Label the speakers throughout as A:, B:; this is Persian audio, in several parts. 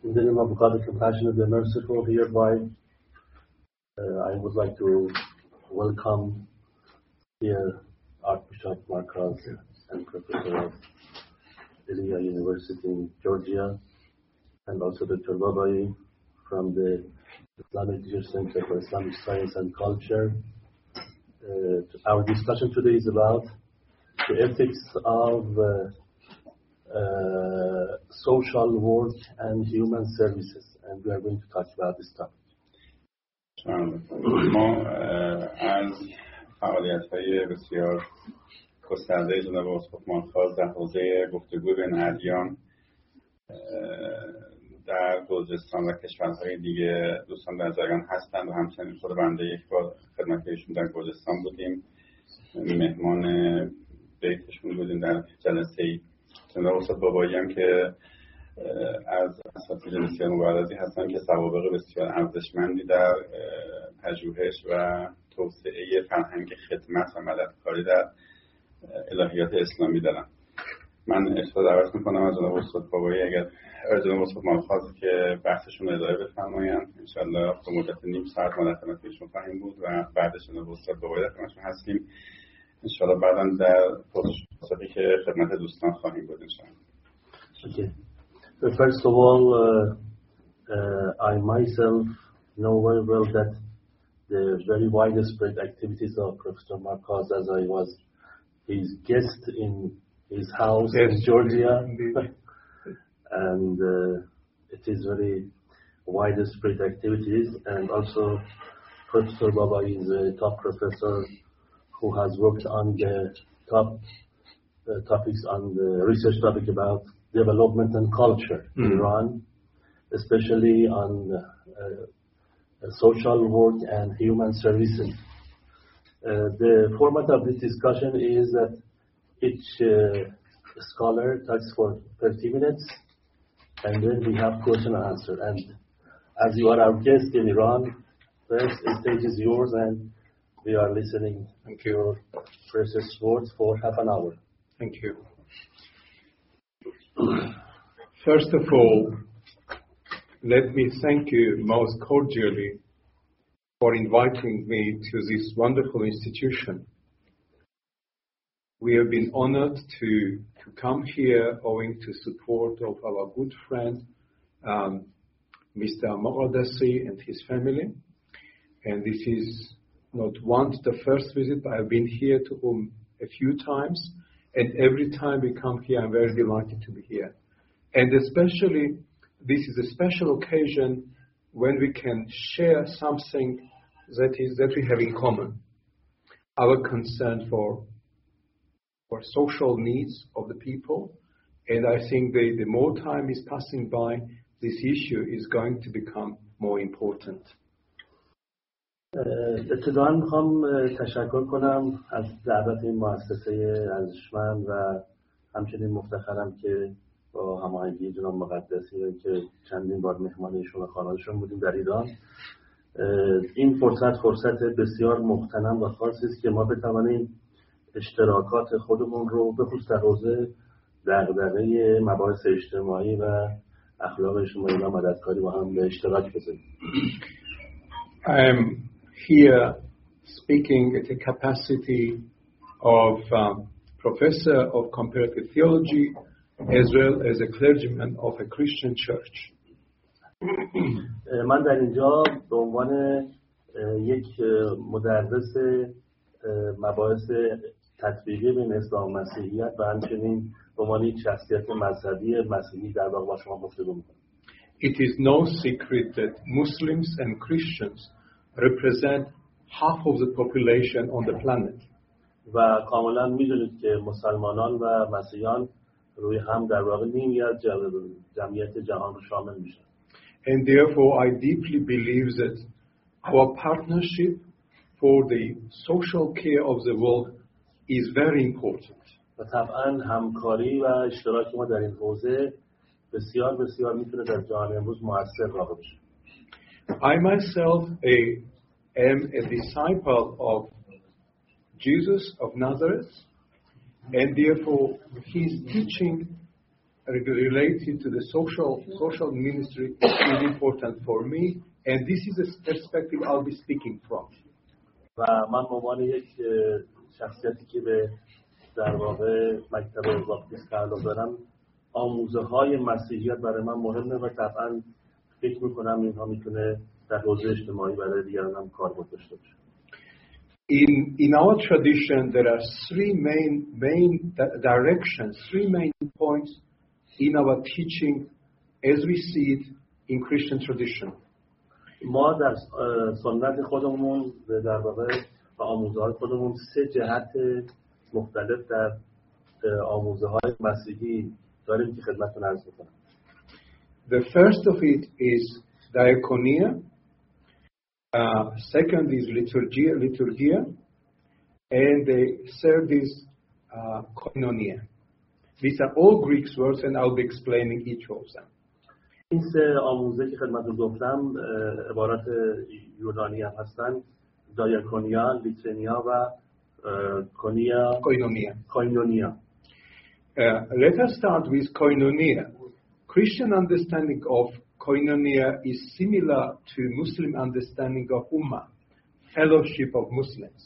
A: In the name of God, the compassionate, the merciful, hereby I would like to welcome here Archbishop Markaz and Professor of Ilya University in Georgia, and also Dr. Babai from the Islamic Research Center for Islamic Science and Culture. Our discussion today is about the ethics of social work and human services, and we are going to talk about this topic.
B: ما از فعالیت‌های بسیار گسترده جناب اسقف مارکاز در حوزه گفتگو بین ادیان در بلوچستان و کشورهای دیگه دوستان در جریان هستند و همچنین خود بنده یک بار خدمت ایشون در گلستان بودیم، مهمان بیتشون بودیم در جلسه‌ای. جناب استاد بابایی هم که از اساتید بسیار مبارزی هستن که سوابق بسیار ارزشمندی در پژوهش و توسعه فرهنگ خدمت و مددکاری در الهیات اسلامی دارن. من ارتباط دعوت میکنم از جناب استاد بابایی اگر جناب استاد مارکاز که بحثشون ادامه بفرمایند. انشالله به مدت نیم ساعت ما در خدمت ایشون خواهیم بود و بعدش جناب استاد بابایی در خدمتشون هستیم. انشالله بعداً در پرسشی که خدمت دوستان خواهیم بود انشالله.
A: Okay. First of all, I myself know very well that the very widespread activities of Professor Markaz, as I was his guest in his house in Georgia, and it is very widespread activities. And also, Professor Baba is a top professor who has worked on the top topics on the research topic about development and culture in Iran, especially on social work and human services. The format of this discussion is that each scholar talks for 30 minutes, and then we have question and answer. And as you are our guest in Iran, first stage is yours, and we are listening to your precious words for half an hour.
C: Thank you. First of all, let me thank you most cordially for inviting me to this wonderful institution. We have been honored to come here owing to support of our good friend, Mr. Moqaddasi and his family. And this is not once the first visit, but I've been here to him a few times. And every time we come here, I'm very delighted to be here. And especially, this is a special occasion when we can share something that we have in common. Our concern for social needs of the people. And I think the more time is passing by, this issue is going to become more important.
A: ابتداً میخوام تشکر کنم از دعوت این مؤسسه ارزشمند و همچنین مفتخرم که با هماهنگی جناب مقدسی که چندین بار مهمان ایشون و خانواده‌شون بودیم در ایران. این فرصت بسیار مغتنم و خاصی است که ما بتوانیم اشتراکات خودمون رو به خصوص در حوزه دغدغه مباحث اجتماعی و اخلاق اجتماعی و مددکاری با هم به اشتراک بذاریم.
C: Here speaking at the capacity of professor of comparative theology as well as a clergyman of a Christian church.
A: من در اینجا به عنوان یک مدرس مباحث تطبیقی بین اسلام و مسیحیت و همچنین به عنوان یک شخصیت مذهبی مسیحی در واقع با شما گفتگو می‌کنم.
C: It is no secret that Muslims and Christians represent half of the population on the planet.
A: و کاملا میدونید که مسلمانان و مسیحیان روی هم در واقع نیمی از جمعیت جهان رو شامل میشن.
C: And therefore I deeply believe that our partnership for the social care of the world is very important.
A: و طبعا همکاری و اشتراک ما در این حوزه بسیار بسیار میتونه در جهان امروز موثر واقع بشه.
C: I myself am a disciple of Jesus of Nazareth, and therefore his teaching related to the social ministry is important for me, and this is the perspective I'll be speaking from.
A: و من به عنوان یک شخصیتی که به در واقع مکتب باپتیست تعلق دارم، آموزه های مسیحیت برای من مهمه و طبعا فکر میکنم اینها میتونه در حوزه اجتماعی برای دیگران هم کاربرد داشته باشه.
C: In our tradition, there are three main directions, three main points in our teaching as we see it in Christian tradition.
A: ما در سنت خودمون در واقع و آموزه های خودمون سه جهت مختلف در آموزه های مسیحی داریم که خدمتتون عرض می‌کنم.
C: The first of it is diaconia. Second is liturgia, and the third is koinonia. These are all Greek words, and I'll be explaining each of them.
A: این سه آموزه که خدمتتون گفتم عبارت یونانی هم هستن: دایاکونیا، لیترنیا و کوینونیا.
C: Let us start with koinonia. Christian understanding of koinonia is similar to Muslim understanding of ummah, fellowship of Muslims.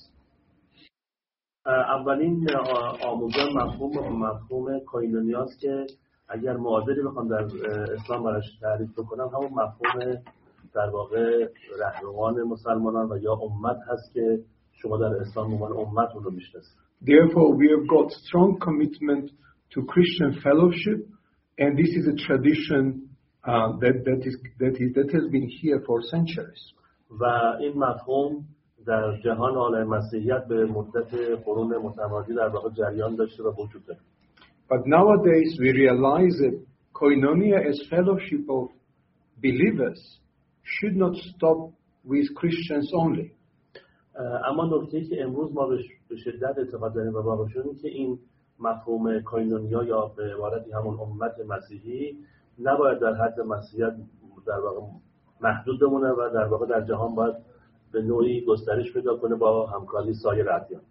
A: اولین آموزه مفهوم کوینونیا است که اگر معادلی بخوام در اسلام براش تعریف بکنم، همون مفهوم در واقع رهروان مسلمانان و یا امت هست که شما در اسلام عنوان امت اون رو میشناسید.
C: Therefore we have got strong commitment to Christian fellowship, and this is a tradition that has been here for centuries.
A: و این مفهوم در جهان عالم مسیحیت به مدت قرون متمادی در واقع جریان داشته و وجود داره.
C: But nowadays we realize that koinonia as fellowship of believers should not stop with Christians only.
A: اما نکته‌ای که امروز ما به شدت اعتقاد داریم و باور شدیم که این مفهوم کوینونیا یا به عبارتی همون امت مسیحی نباید در حد مسیحیت در واقع محدود بمونه و در واقع در جهان باید به نوعی گسترش پیدا کنه با همکاری سایر ادیان.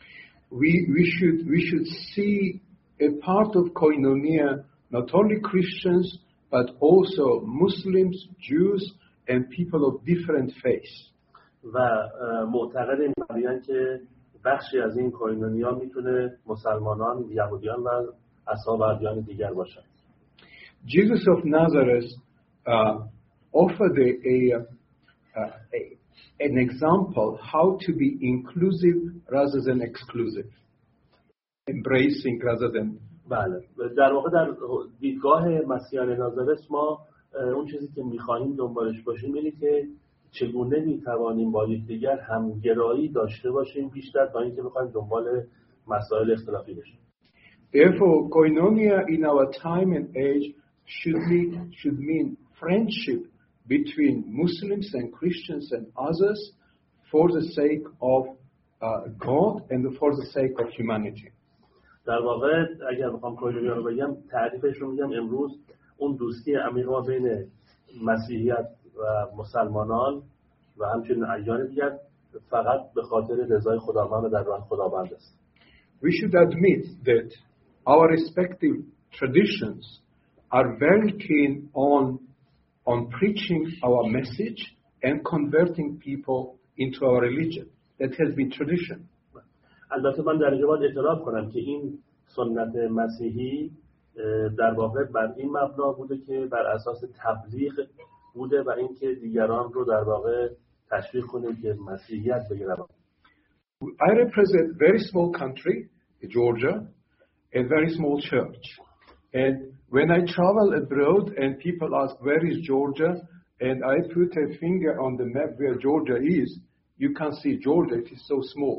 C: We should see a part of koinonia not only Christians but also Muslims, Jews and people of different faiths.
A: و معتقدیم که بخشی از این کوینونیا میتونه مسلمانان، یهودیان و اصحاب ادیان دیگر باشند.
C: Jesus of Nazareth offered an example how to be inclusive rather than exclusive, embracing rather than.
A: بله، در واقع در دیدگاه مسیحیان نازرت ما اون چیزی که می‌خوایم دنبالش باشیم اینه که چگونه می‌توانیم با یکدیگر همگرایی داشته باشیم بیشتر تا اینکه بخوایم دنبال مسائل اختلافی بشیم.
C: Therefore, koinonia in our time and age should mean friendship between Muslims and Christians and others for the sake of God and for the sake of humanity.
A: در واقع اگر بخوام کوینونیا رو بگم، تعریفش رو میگم امروز اون دوستی عمیق ما بین مسیحیت و مسلمانان و همچنین ادیان دیگر فقط به خاطر رضای خداوند و در راه خداوند است.
C: We should admit that our respective traditions are very keen on preaching our message and converting people into our religion. That has been tradition.
A: البته من در اینجا باید اعتراف کنم که این سنت مسیحی در واقع بر این مبنا بوده که بر اساس تبلیغ بوده و اینکه دیگران رو در واقع تشویق کنه که مسیحیت بگیرن.
C: I represent a very small country, Georgia, a very small church. And when I travel abroad and people ask where is Georgia, and I put a finger on the map where Georgia is, you can see Georgia, it is so small.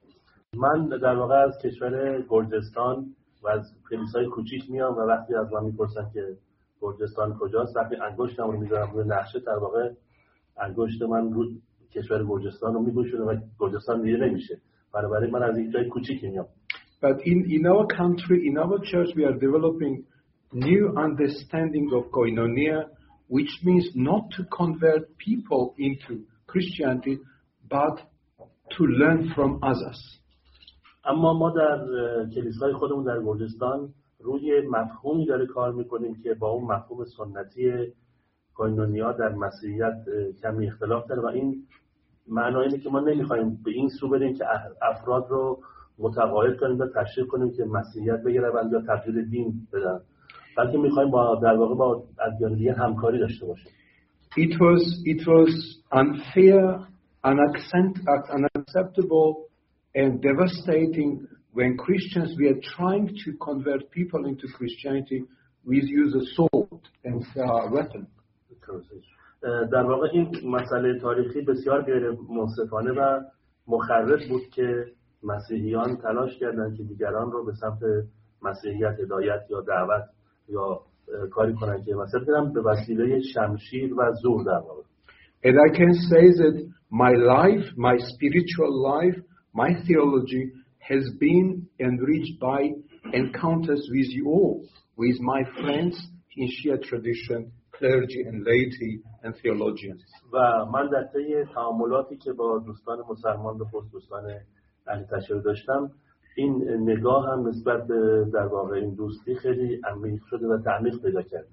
A: من در واقع از کشور گرجستان و از کلیسای کوچیک میام و وقتی از من میپرسن که گرجستان کجاست، وقتی انگشتم رو میذارم روی نقشه در واقع انگشت من رو کشور گرجستان رو میگوشونه و گرجستان دیده نمیشه. بنابراین من از یک جای کوچیکی میام.
C: But in our country, in our church, we are developing new understanding of koinonia, which means not to convert people into Christianity, but to learn from others.
A: اما ما در کلیسای خودمون در گرجستان روی مفهومی داره کار میکنیم که با اون مفهوم سنتی کوینونیا در مسیحیت کمی اختلاف داره و این معنی اینه که ما نمیخوایم به این سو بریم که افراد رو متقاعد کنیم و تشویق کنیم که مسیحیت بگیرن یا تغییر دین بدن، بلکه میخوایم در واقع با ادیان دیگه همکاری داشته باشیم.
C: It was unfair, unacceptable and devastating when Christians were trying to convert people into Christianity with use of sword and weapon.
A: در واقع این مسئله تاریخی بسیار غیر منصفانه و مخرب بود که مسیحیان تلاش کردند که دیگران رو به سمت مسیحیت هدایت یا دعوت یا کاری کنند که مسیحیت کنند به وسیله شمشیر و زور در واقع.
C: And I can say that my life, my spiritual life, my theology has been enriched by encounters with you all, with my friends in Shia tradition, clergy and laity and theologians.
A: و من در طی تعاملاتی که با دوستان مسلمان به خصوص دوستان اهل تشیع داشتم، این نگاه هم نسبت به در واقع این دوستی خیلی عمیق شده و تعمیق پیدا کرده.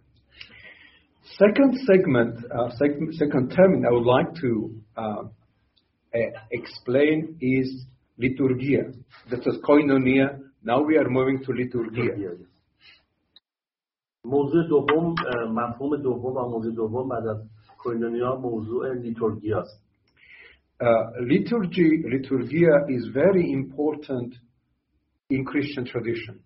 C: Second term I would like to explain is liturgia. That is koinonia. Now we are moving to liturgia.
A: موضوع دوم، مفهوم دوم و موضوع دوم بعد از کوینونیا موضوع لیتورگیا است.
C: Liturgia is very important in Christian tradition.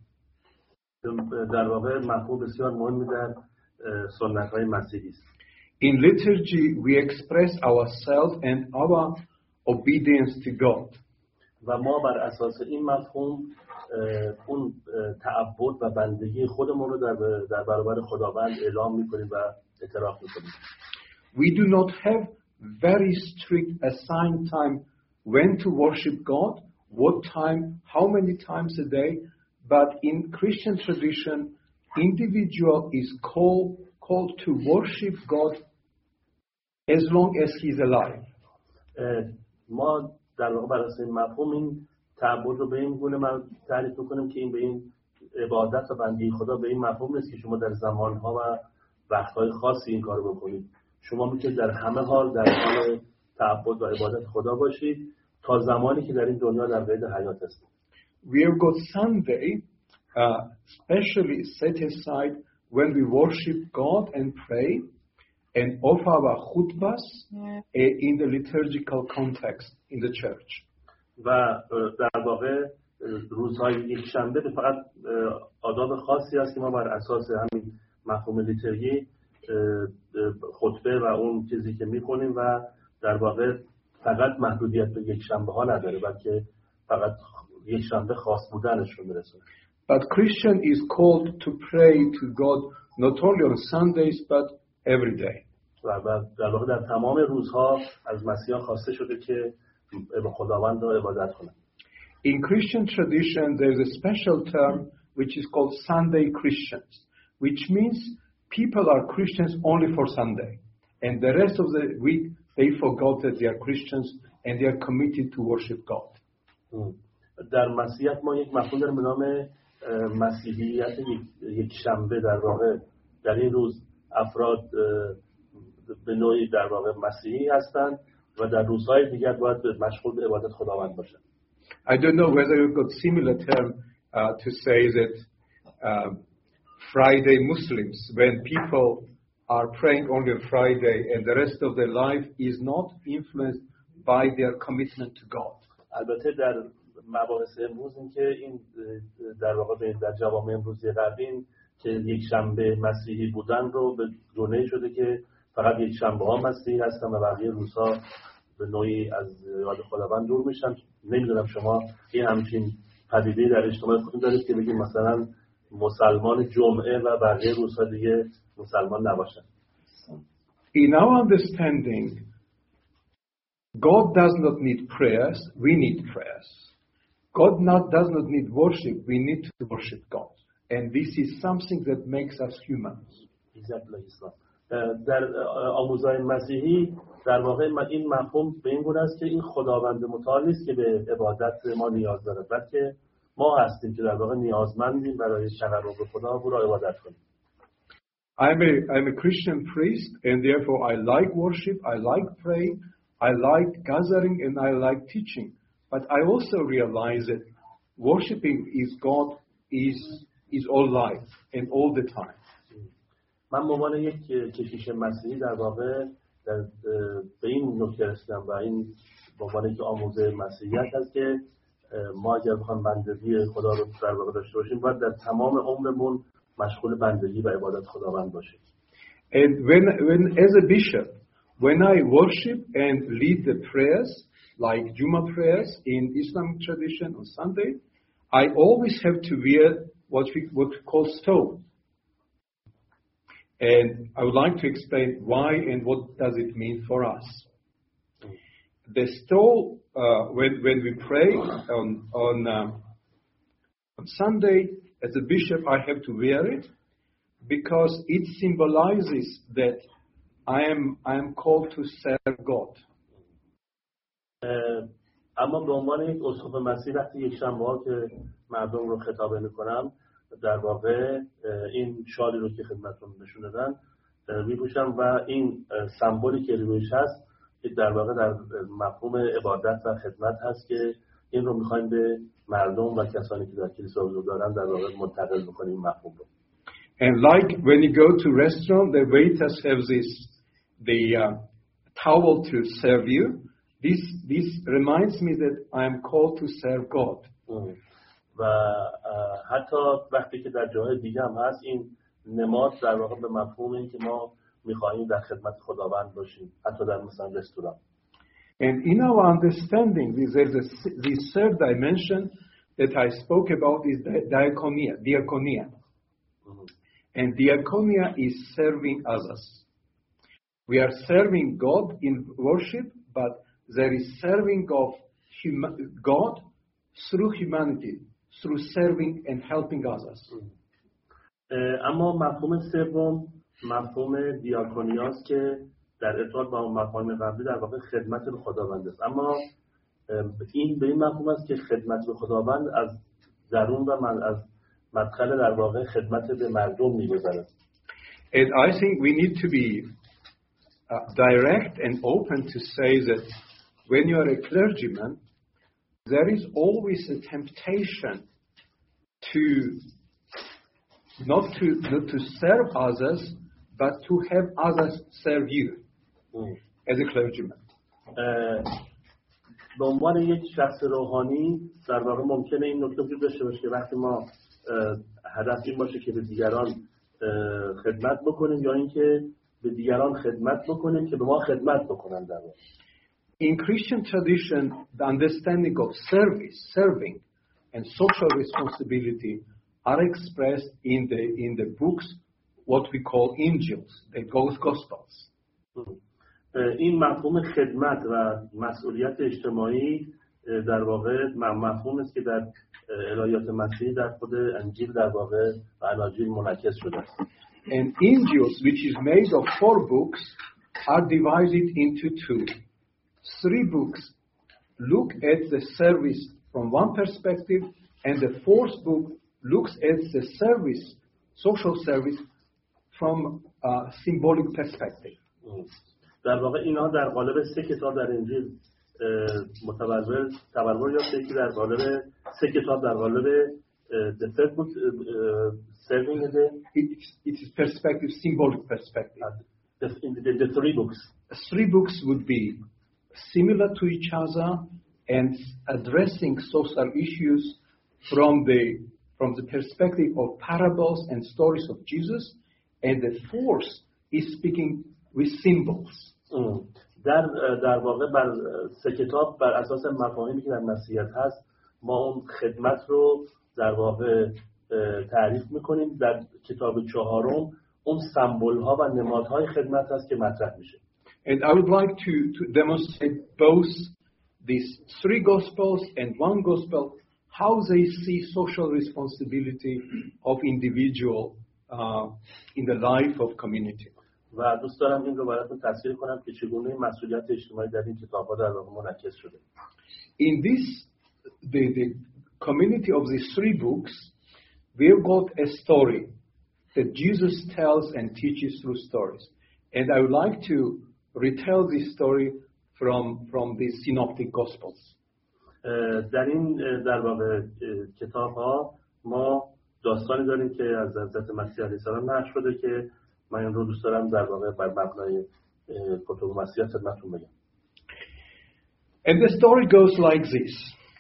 A: در واقع مفهوم بسیار مهمی در سنت‌های مسیحی است.
C: In liturgy we express ourselves and our obedience to God.
A: و ما بر اساس این مفهوم اون تعبد و بندگی خودمون رو در برابر خداوند اعلام می‌کنیم و اعتراف می‌کنیم.
C: We do not have very strict assigned time when to worship God, what time, how many times a day, but in Christian tradition, individual is called to worship God as long as he is alive.
A: ما در واقع بر اساس این مفهوم این تعبد رو به این گونه من تعریف می‌کنیم که این به این عبادت و بندگی خدا به این مفهوم نیست که شما در زمان‌ها و وقت‌های خاصی این کارو بکنید. شما میتونید در همه حال در حال تعبد و عبادت خدا باشید تا زمانی که در این دنیا در قید حیات هستید.
C: We have got Sunday specially set aside when we worship God and pray and offer our khutbahs in the liturgical context in the church.
A: و در واقع روزهای یک شنبه فقط آداب خاصی است که ما بر اساس همین مفهوم لیتورگی خطبه و اون چیزی که می‌خونیم و در واقع فقط محدودیت به یک شنبه ها نداره بلکه فقط یک شنبه خاص بودنش رو میرسونه.
C: But Christian is called to pray to God not only on Sundays but every day.
A: و در واقع در تمام روزها از مسیحیان خواسته شده که به خداوند را عبادت کنند.
C: In Christian tradition there is a special term which is called Sunday Christians, which means people are Christians only for Sunday, and the rest of the week they forgot that they are Christians and they are committed to worship God.
A: در مسیحیت ما یک مفهوم داریم به نام مسیحیت یک شنبه. در واقع در این روز افراد به نوعی در واقع مسیحی هستند و در روزهای دیگر باید مشغول به عبادت خداوند باشند.
C: I don't know whether you've got similar term to say that Friday Muslims, when people are praying only on Friday and the rest of their life is not influenced by their commitment to God.
A: البته در مباحث امروز این که این در واقع در جوامع امروزی غربی که یک شنبه مسیحی بودن رو به گونه شده که فقط یک شنبه ها مسیحی هستن و بقیه روزها به نوعی از یاد خداوند دور میشن. نمیدونم شما این همچین پدیده در اجتماع خودتون دارید که بگید مثلا مسلمان جمعه و بقیه روزها دیگه مسلمان نباشن؟
C: In our understanding, God does not need prayers, we need prayers. God does not need worship, we need to worship God. And this is something that makes us humans.
A: در آموزهای مسیحی در واقع این مفهوم به این گونه است که این خداوند متعال نیست که به عبادت ما نیاز دارد، بلکه ما هستیم که در واقع نیازمندیم برای تقرب به خدا و را عبادت کنیم.
C: I'm a Christian priest, and therefore I like worship, I like praying, I like gathering, and I like teaching. But I also realize that worshiping is God is all life and all the time.
A: من به عنوان یک کشیش مسیحی در واقع به این نکته رسیدم و این به عنوان یک آموزه مسیحیت هست که ما اگر بخوایم بندگی خدا رو در واقع داشته باشیم باید در تمام عمرمون مشغول بندگی و عبادت خداوند باشیم.
C: And when as a bishop, when I worship and lead the prayers, like Juma prayers in Islamic tradition on Sunday, I always have to wear what we call stole. And I would like to explain why and what does it mean for us. The stole, when we pray on Sunday, as a bishop, I have to wear it because it symbolizes that I am called to serve God.
A: اما به عنوان یک اسقف مسیحی وقتی یک شنبه‌ها که مردم رو خطابه می‌کنم در واقع این شالی رو که خدمتتون نشون دادن می‌پوشم و این سمبولی که رویش هست که در واقع در مفهوم عبادت و خدمت هست که این رو می‌خوایم به مردم و کسانی که در کلیسا حضور دارن در واقع منتقل بکنیم مفهوم رو.
C: And like when you go to restaurant, the waiters have the towel to serve you. This reminds me that I am called to serve God.
A: و حتی وقتی که در جاهای دیگه هم هست این نماد در واقع به مفهوم این که ما می‌خواهیم در خدمت خداوند باشیم حتی در مثلا رستوران.
C: And in our understanding, there's this third dimension that I spoke about is diaconia. And diaconia is serving others. We are serving God in worship, but there is serving of God through humanity, through serving and helping others.
A: اما مفهوم سوم مفهوم دیاکونیاست که در ارتباط با اون مفاهیم قبلی در واقع خدمت به خداوند است. اما این به این مفهوم است که خدمت به خداوند از درون و از مدخل در واقع خدمت به مردم می‌گذرد.
C: And I think we need to be direct and open to say that when you are a clergyman, there is always a temptation to not to serve others, but to have others serve you as a clergyman.
A: به عنوان یک شخص روحانی در واقع ممکنه این نکته وجود داشته باشه که وقتی ما هدف این باشه که به دیگران خدمت بکنیم یا اینکه به دیگران خدمت بکنیم که به ما خدمت بکنن در واقع.
C: In Christian tradition, the understanding of serving, and social responsibility are expressed in the books, what we call Injils, the Gospels.
A: این مفهوم خدمت و مسئولیت اجتماعی در واقع مفهوم است که در الهیات مسیحی در خود انجیل در واقع و اناجیل منعکس شده است.
C: And Injils, which is made of 4 books, are divided into 2. 3 books look at the service from one perspective, and the 4th book looks at the service, social service, from a symbolic perspective.
A: در واقع اینا در قالب 3 کتاب در انجیل تبلور یافته که در قالب 3 کتاب در قالب the third book serving
C: it is perspective, symbolic perspective.
A: The 3 books.
C: 3 books would be similar to each other and addressing social issues from the perspective of parables and stories of Jesus, and the 4th is speaking with symbols.
A: در واقع بر 3 کتاب بر اساس مفاهیمی که در مسیحیت هست ما اون خدمت رو در واقع تعریف میکنیم. در کتاب 4م اون سمبل ها و نمادهای خدمت هست که مطرح میشه.
C: And I would like to demonstrate both these 3 Gospels and 1 Gospel, how they see social responsibility of individual in the life of community.
A: و دوست دارم این رو براتون تصویر کنم که چگونه مسئولیت اجتماعی در این کتاب‌ها در واقع منعکس شده.
C: In this, community of these three books, we've got a story that Jesus tells and teaches through stories. And I would like to retell this story from the Synoptic Gospels.
A: در این در واقع کتاب ها ما داستانی داریم که از حضرت مسیح علیه السلام نقل شده که من این رو دوست دارم در واقع بر مبنای کتب مسیح خدمتتون بگم.
C: And the story goes like this.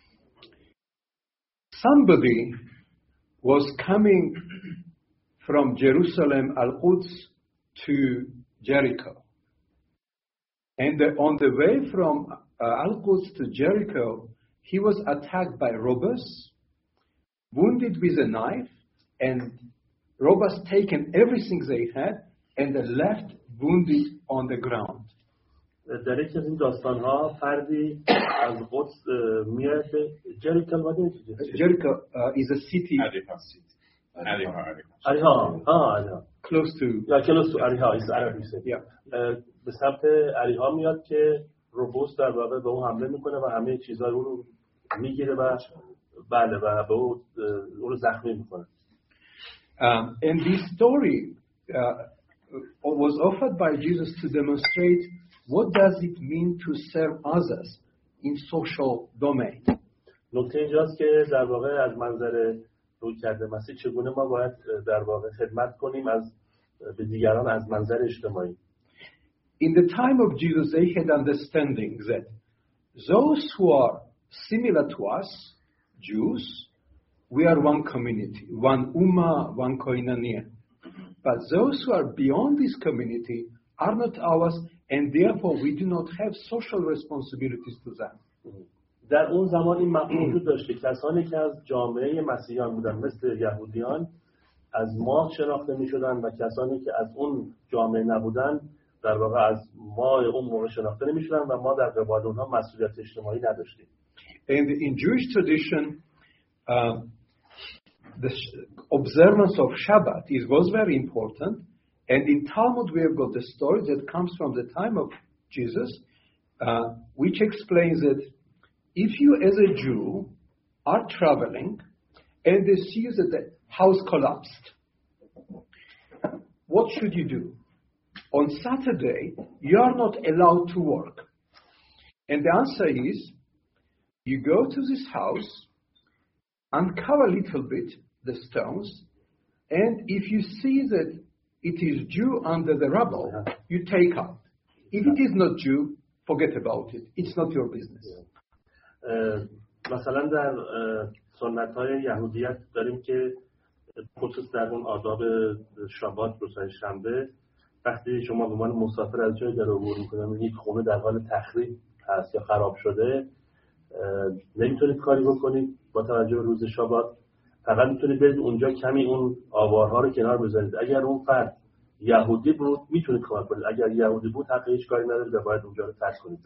C: Somebody was coming from Jerusalem, Al-Quds, to Jericho. And on the way from Al-Quds to Jericho, he was attacked by robbers, wounded with a knife, and robbers taken everything they had and left wounded on the ground.
A: در یکی از این داستان‌ها فردی از قدس میاد
C: Jericho is a city
A: Ariha.
C: close to
A: Ariha is Arabic.
C: Yeah.
A: به سمت اریها میاد که روبوس در واقع به اون حمله میکنه و همه چیزهای اون رو میگیره و بله و به اون رو زخمی میکنه.
C: And this story was offered by Jesus to demonstrate what does it mean to serve others in social domain.
A: نکته اینجاست که در واقع از منظر رویکرد مسیح چگونه ما باید در واقع خدمت کنیم به دیگران از منظر اجتماعی.
C: In the time of Jesus, they had understanding that those who are similar to us, Jews, we are one community, one ummah, one koinonia. But those who are beyond this community are not ours, and therefore we do not have social responsibilities to them.
A: در اون زمان این مفهوم وجود داشته کسانی که از جامعه مسیحیان بودن مثل یهودیان از ما شناخته می‌شدن و کسانی که از اون جامعه نبودن در واقع از ما اون موقع شناخته نمی‌شدن و ما در قبال اونها مسئولیت اجتماعی نداشتیم.
C: And in Jewish tradition, the observance of Shabbat was very important. And in Talmud, we have got the story that comes from the time of Jesus, which explains that if you as a Jew are traveling and they see that the house collapsed, what should you do? On Saturday, you are not allowed to work. And the answer is, you go to this house, uncover a little bit the stones, and if you see that it is Jew under the rubble, you take out. If it is not Jew, forget about it. It's not your business.
A: مثلا در سنت‌های یهودیت داریم که خصوص در اون آداب شابات روزهای شنبه وقتی شما به عنوان مسافر از جایی در عبور می‌کنید یک خونه در حال تخریب هست یا خراب شده نمیتونید کاری بکنید با توجه به روز شابات فقط میتونید برید اونجا کمی اون آوارها رو کنار بذارید اگر اون فرد یهودی بود میتونید کمک کنید اگر یهودی بود حق هیچ کاری ندارید و باید اونجا رو ترک کنید.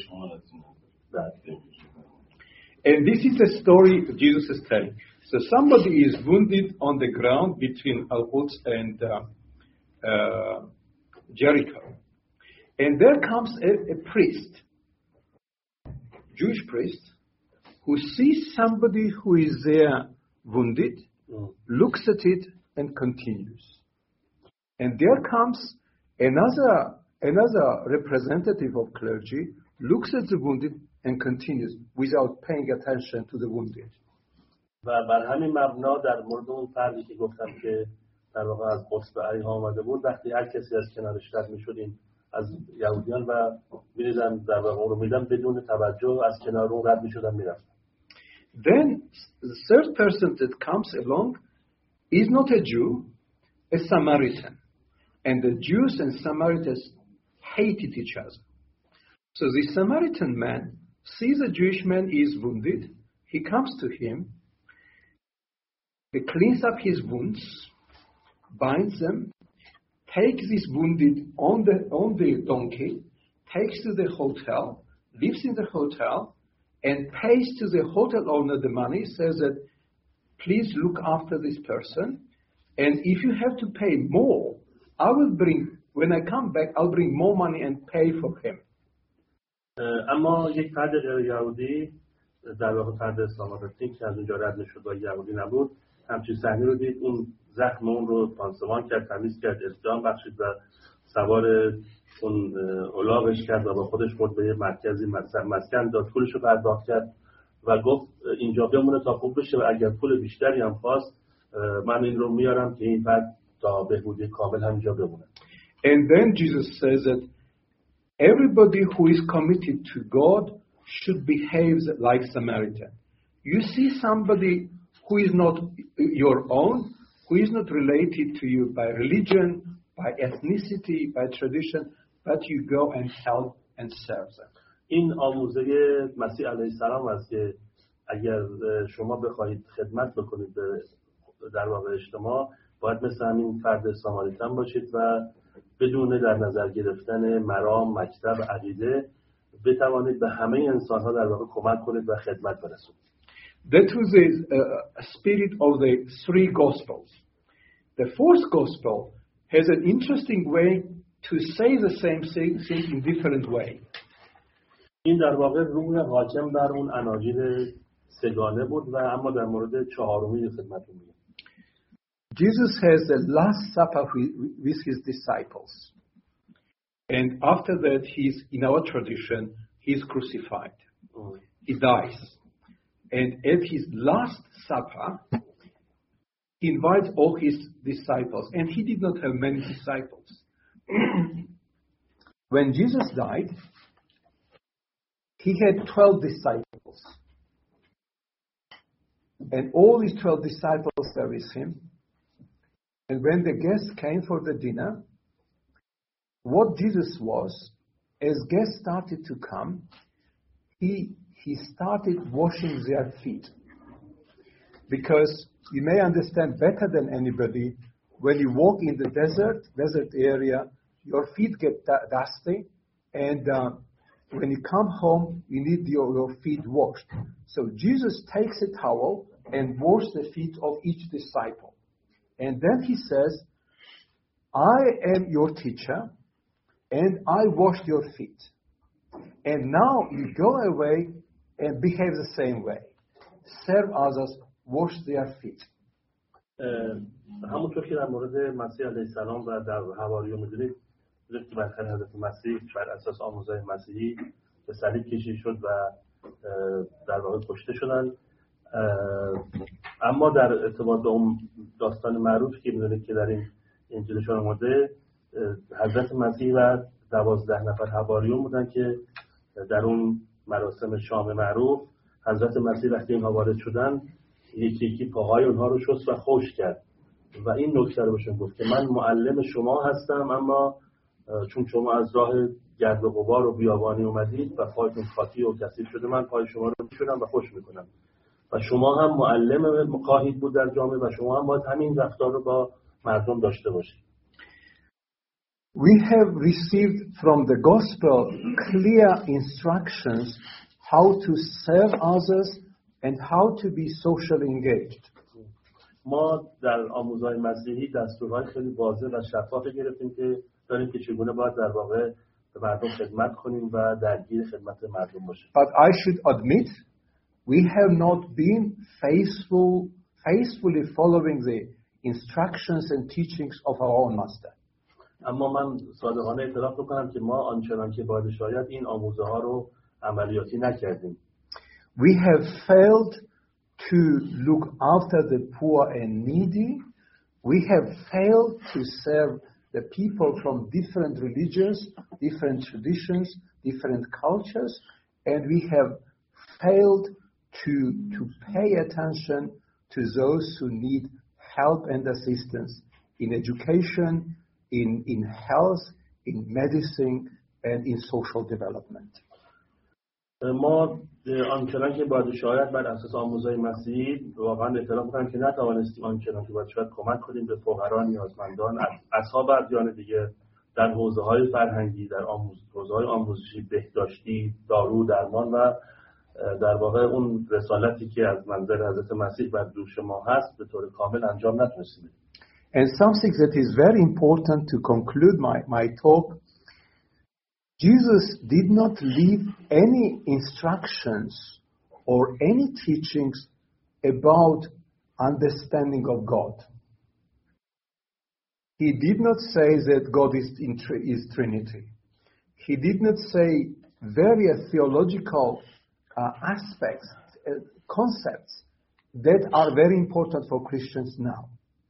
C: And this is the story Jesus is telling. So somebody is wounded on the ground between Al-Quds and Jericho. And there comes a priest, Jewish priest, who sees somebody who is there wounded, looks at it and continues. And there comes another representative of clergy, looks at the wounded and continues without paying attention to the wounded.
A: و بر همین مبنا در مورد اون فردی که گفتم که در واقع از قدس به اریحا آمده بود وقتی هر کسی از کنارش رد می‌شدیم از یهودیان و می‌ریدن در واقع اون رو میدن بدون توجه از کنار اون رد می‌شدن میرفتن.
C: Then the third person that comes along is not a Jew, a Samaritan. And the Jews and Samaritans hated each other. So the Samaritan man sees a Jewish man is wounded. He comes to him. He cleans up his wounds, binds them, takes this wounded on the donkey, takes to the hotel, lives in the hotel, and pays to the hotel owner the money, says that, please look after this person, and if you have to pay more, when I come back, I'll bring more money and pay for him.
A: اما یک فرد غیر یهودی در واقع فرد اسلامابادی که از اونجا رد نشد و یهودی نبود همچین صحنه رو دید. اون زخم اون رو پانسمان کرد، تمیز کرد، التیام بخشید و سوار اون الاغش کرد و با خودش برد به یه مرکزی مسکن داد، پولش رو پرداخت کرد و گفت اینجا بمونه تا خوب بشه و اگر پول بیشتری هم خواست من این رو میارم که این فرد تا بهبودی کامل همینجا بمونه.
C: And then Jesus says that everybody who is committed to God should behave like Samaritan. You see somebody who is not your own, who is not related to you by religion, by ethnicity, by tradition, but you go and help and serve them.
A: این آموزه مسیح علیه السلام است که اگر شما بخواهید خدمت بکنید در واقع اجتماع باید مثل همین فرد ساماریتن باشید و بدون در نظر گرفتن مرام، مکتب، عقیده بتوانید به همه انسان‌ها در واقع کمک کنید و خدمت برسونید.
C: That was the spirit of the three Gospels. The fourth Gospel has an interesting way to say the same thing in different way.
A: این در واقع روح حاکم بر اون اناجیل سگانه بود و اما در مورد چهارمی خدمتتون میگم.
C: Jesus has the Last Supper with his disciples. And after that, in our tradition, he's crucified. He dies. And at his Last Supper, he invites all his disciples. And he did not have many disciples. When Jesus died, he had 12 disciples. And all his 12 disciples were with him. And when the guests came for the dinner, what Jesus was, as guests started to come, he started washing their feet. Because you may understand better than anybody, when you walk in the desert area, your feet get dusty, and when you come home, you need your feet washed. So Jesus takes a towel and washes the feet of each disciple. And then he says, I am your teacher, and I washed your feet. And now you go away and behave the same way. Serve others, wash their feet.
A: همونطور که در مورد مسیح علیه السلام و در حواریون میدونید که بالاخره حضرت مسیح بر اساس آموزهای مسیحی به صلیب کشیده شد و در واقع کشته شدن. اما در ارتباط به اون داستان معروفی که میدونید که در این انجیلشون آمده، حضرت مسیح و 12 نفر حواریون بودن که در اون مراسم شام معروف حضرت مسیح وقتی اینها وارد شدن یکی یکی پاهای اونها رو شست و خشک کرد و این نکته رو بهشون گفت که من معلم شما هستم، اما چون شما از راه گرد و غبار و بیابانی اومدید و پایتون خاکی و کثیف شده، من پای شما رو میشورم و خوش میکنم و شما هم معلم خواهید بود در جامعه و شما هم باید همین رفتار رو با مردم داشته باشید.
C: We have received from the gospel clear instructions how to serve others and how to be socially engaged.
A: ما در آموزهای مسیحی دستورهای خیلی واضح و شفاف گرفتیم که داریم که چگونه باید در واقع به مردم خدمت کنیم و درگیر خدمت مردم باشیم.
C: But I should admit we have not been faithfully following the instructions and teachings of our own master.
A: اما من صادقانه اعتراف میکنم که ما آنچنان که باید شاید این آموزه ها رو عملیاتی نکردیم.
C: We have failed to look after the poor and needy. We have failed to serve the people from different religions, different traditions, different cultures, and we have failed to pay attention to those who need help and assistance in education, in health, in medicine, and in social development.
A: ما آنچنان که باید شاید بر اساس آموزهای مسیحی واقعا اعتراف می‌کنم که نتوانستیم آنچنان که باید شاید کمک کنیم به فقرا، نیازمندان، اصحاب ادیان دیگه در حوزه‌های فرهنگی، در حوزه‌های آموزشی، بهداشتی، دارو، درمان و در واقع اون رسالتی که از منظر حضرت مسیح بر دوش ما هست به طور کامل انجام نتونستیم.
C: And something that is very important to conclude my talk, Jesus did not leave any instructions or any teachings about understanding of God. He did not say that God is Trinity. He did not say various theological aspects, concepts that are very important for Christians now.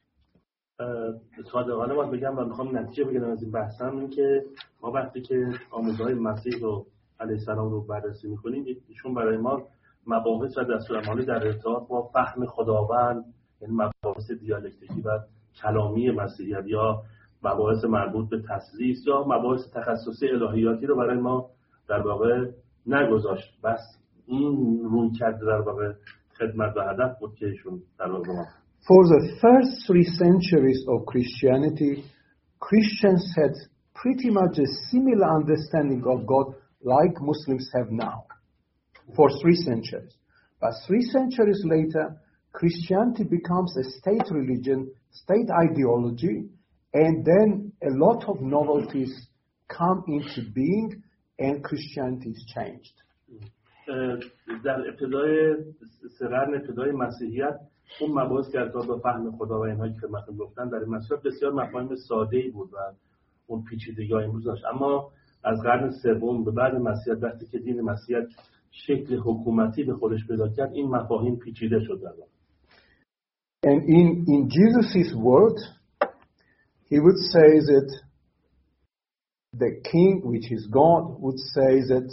A: صادقانه باید بگم و میخوام نتیجه بگیرم از این بحثم این که ما وقتی که آموزهای مسیح رو علیه السلام رو بررسی میکنیم ایشون برای ما مباحث و دستورالعملی در ارتباط با فهم خداوند، یعنی مباحث دیالکتیکی و کلامی مسیحیت یا مباحث مربوط به تثلیث یا مباحث تخصصی الهیاتی رو برای ما در واقع نگذاشت. بس این رویکرد در واقع خدمت و هدف بود که ایشون در واقع ما.
C: For the first 3 centuries of Christianity, Christians had pretty much a similar understanding of God like Muslims have now. For 3 centuries. But 3 centuries later, Christianity becomes a state religion, state ideology, and then a lot of novelties come into being and Christianity is changed.
A: در ابتدای مسیحیت اون مباحث که ارتباط به فهم خدا و اینهایی که خدمتتون گفتن در این مسئله بسیار مفاهیم ساده‌ای بود و اون پیچیدگی امروز داشت. اما از قرن سوم به بعد مسیحیت وقتی که دین مسیحیت شکل حکومتی به خودش پیدا کرد این مفاهیم پیچیده شد در واقع.
C: And in Jesus' word he would say that the king, which is God, would say that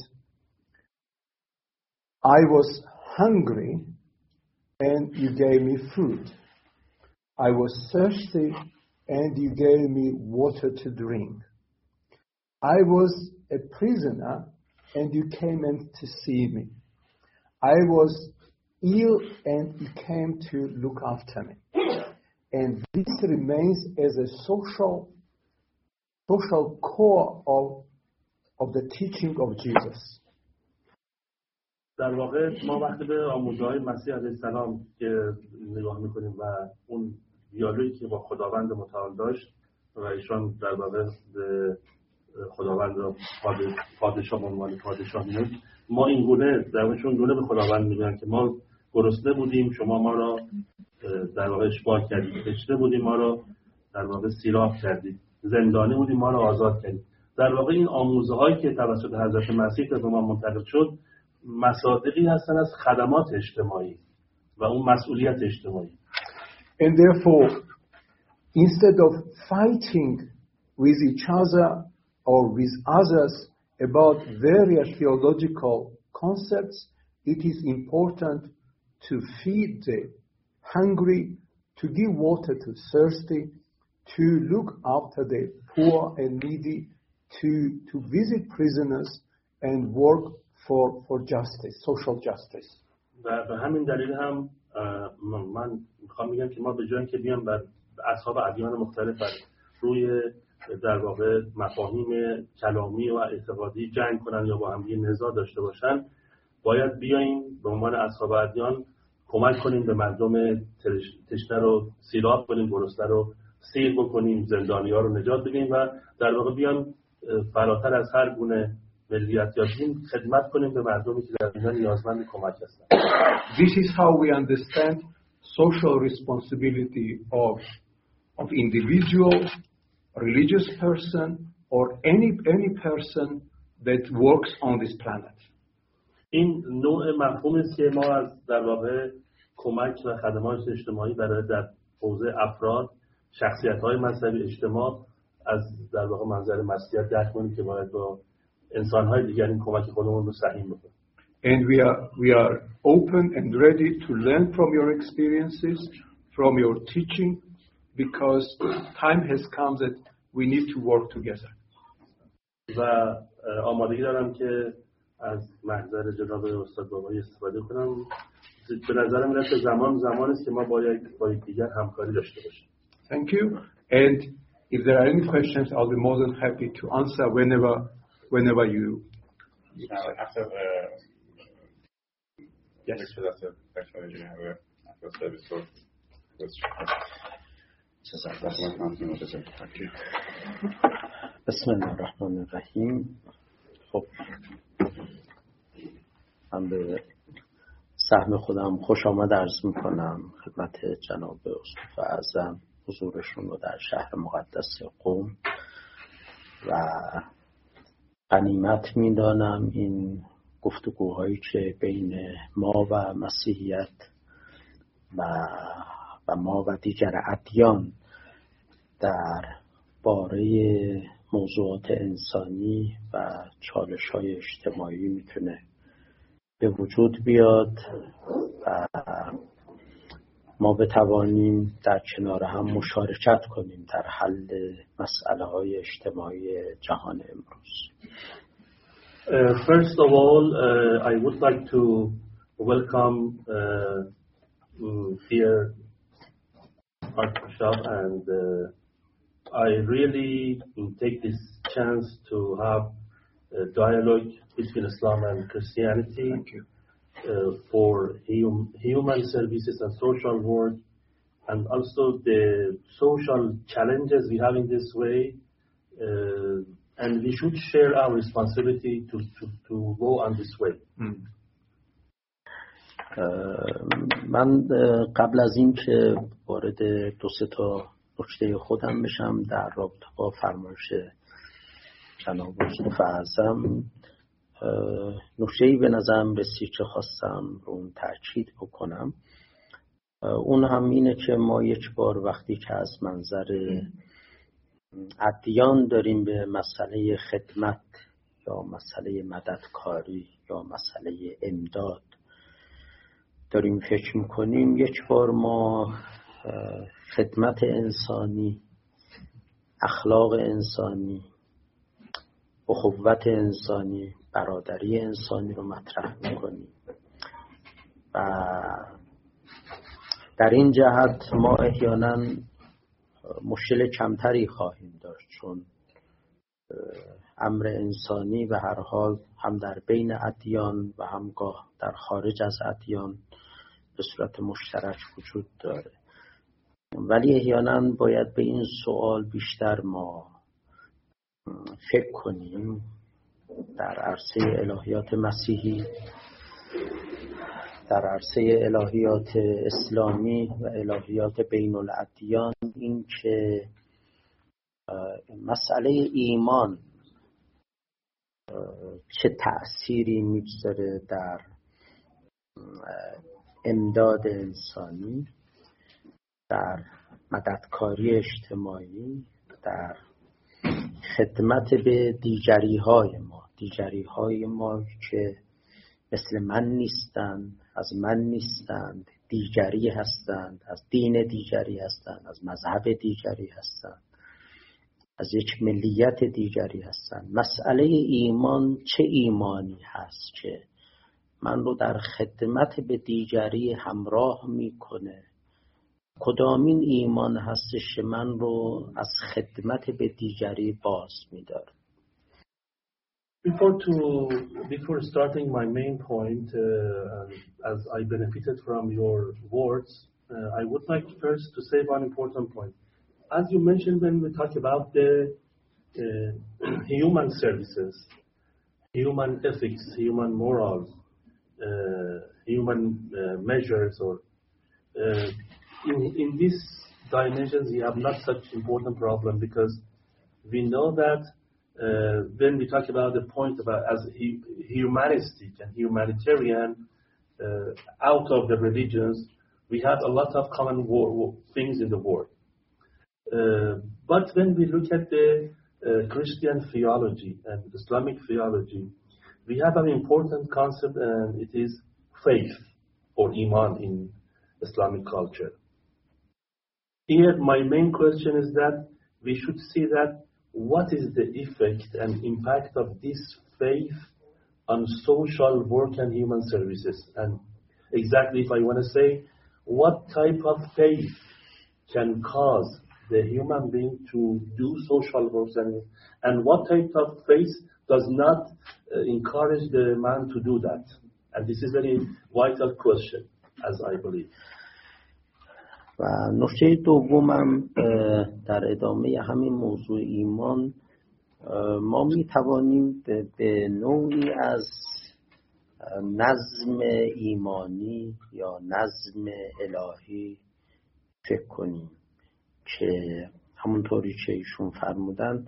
C: I was hungry and you gave me food. I was thirsty and you gave me water to drink. I was a prisoner and you came in to see me. I was ill and you came to look after me. And this remains as a social core of the teaching of Jesus.
A: در واقع ما وقتی به آموزهای مسیح علیه السلام که نگاه میکنیم و اون دیالوگی که با خداوند متعال داشت و ایشان در واقع خداوند را پادشاه به عنوان پادشاه می‌دونن، ما این گونه در واقع چون گونه به خداوند میگن که ما گرسنه بودیم شما ما را در واقع اشباع کردید، تشنه بودیم ما را در واقع سیراب کردید، زندانی بودیم ما را آزاد کردید. در واقع این آموزهایی که توسط حضرت مسیح به ما منتقل شد مصادیقی هستن از خدمات اجتماعی و اون مسئولیت اجتماعی.
C: And therefore, instead of fighting with each other or with others about various theological concepts, it is important to feed the hungry, to give water to thirsty, to look after the poor and needy, to visit prisoners and work for justice, social justice.
A: و به همین دلیل هم من میخوام بگم که ما به جای اینکه بیام بر اصحاب ادیان مختلف روی در واقع مفاهیم کلامی و اعتقادی جنگ کنن یا با هم دیگه نزاع داشته باشن، باید بیاییم به عنوان اصحاب ادیان کمک کنیم به مردم تشنه رو سیراب کنیم، گرسنه رو سیر بکنیم، زندانی‌ها رو نجات بدیم و در واقع بیان فراتر از هر گونه ملیت یا دین خدمت کنیم به مردمی که در اینجا نیازمند کمک هستند.
C: This is how we understand social responsibility of individual, religious person or any person that works on this planet.
A: این نوع مفهومی است که ما از در واقع کمک و خدمات اجتماعی برای در حوزه افراد، شخصیت‌های مذهبی اجتماع از در واقع منظر مسیحیت درک کنیم که باید با انسان‌های دیگر این کمک خودمون رو سهیم بکنیم.
C: And we are open and ready to learn from your experiences, from your teaching, because time has come that we need to work together.
A: و آمادگی دارم که از محضر جناب استاد بابایی استفاده کنم. به نظرم میاد که زمان است که ما با یکدیگر همکاری داشته باشیم.
C: Thank you. And if there are any questions, I'll be more than happy to answer whenever you.
B: After yes. Actually, you have a service for
D: بسم الله الرحمن الرحیم. خب من به سهم خودم خوش آمد عرض میکنم خدمت جناب اسقف اعظم حضورشون رو در شهر مقدس قم و غنیمت میدانم این گفتگوهایی که بین ما و مسیحیت و ما و دیگر ادیان در باره موضوعات انسانی و چالش‌های اجتماعی میتونه به وجود بیاد و ما بتوانیم در کنار هم مشارکت کنیم در حل مسئله‌های اجتماعی جهان امروز.
A: First of all, I would like to welcome here Archbishop, and I really take this chance to have a dialogue between Islam and Christianity for human services and social work, and also the social challenges we have in this way, and we should share our responsibility to go on this way.
D: من قبل از این که وارد دو سه تا نکته خودم بشم در رابطه با فرمایش جناب اسقف اعظم، نکته‌ای به نظرم رسید که خواستم رو اون تاکید بکنم. اون هم اینه که ما یک بار وقتی که از منظر ادیان داریم به مسئله خدمت یا مسئله مددکاری یا مسئله امداد داریم فکر میکنیم، یک بار ما خدمت انسانی، اخلاق انسانی، اخوت انسانی، برادری انسانی رو مطرح میکنیم و در این جهت ما احیانا مشکل کمتری خواهیم داشت، چون امر انسانی به هر حال هم در بین ادیان و همگاه در خارج از ادیان به صورت مشترک وجود داره. ولی احیانا باید به این سوال بیشتر ما فکر کنیم در عرصه الهیات مسیحی، در عرصه الهیات اسلامی و الهیات بین الادیان، این که مسئله ایمان چه تأثیری میگذاره در امداد انسانی، در مددکاری اجتماعی، در خدمت به دیگری های ما که مثل من نیستند، از من نیستند، دیگری هستند، از دین دیگری هستند، از مذهب دیگری هستند، از یک ملیت دیگری هستند. مسئله ایمان چه ایمانی هست که من رو در خدمت به دیگری همراه میکنه؟ کدامین ایمان هستش که من رو از خدمت به دیگری باز میداره؟
A: Before starting my main point, as I benefited from your words, I would like first to say one important point. As you mentioned, when we talk about the human services, human ethics, human morals, human measures, or in these dimensions, we have not such important problem, because we know that when we talk about the point about as humanistic and humanitarian out of the religions, we have a lot of common things in the world. But when we look at the Christian theology and Islamic theology, we have an important concept, and it is faith or iman in Islamic culture. Here, my main question is that we should see that what is the effect and impact of this faith on social work and human services. And exactly, if I want to say, what type of faith can cause the human being to do social work, and what type of faith does not encourage the man to do that. And this is a very vital question, as I believe.
D: و نکته دومم در ادامه همین موضوع ایمان، ما می توانیم به نوعی از نظم ایمانی یا نظم الهی فکر کنیم که همونطوری که ایشون فرمودن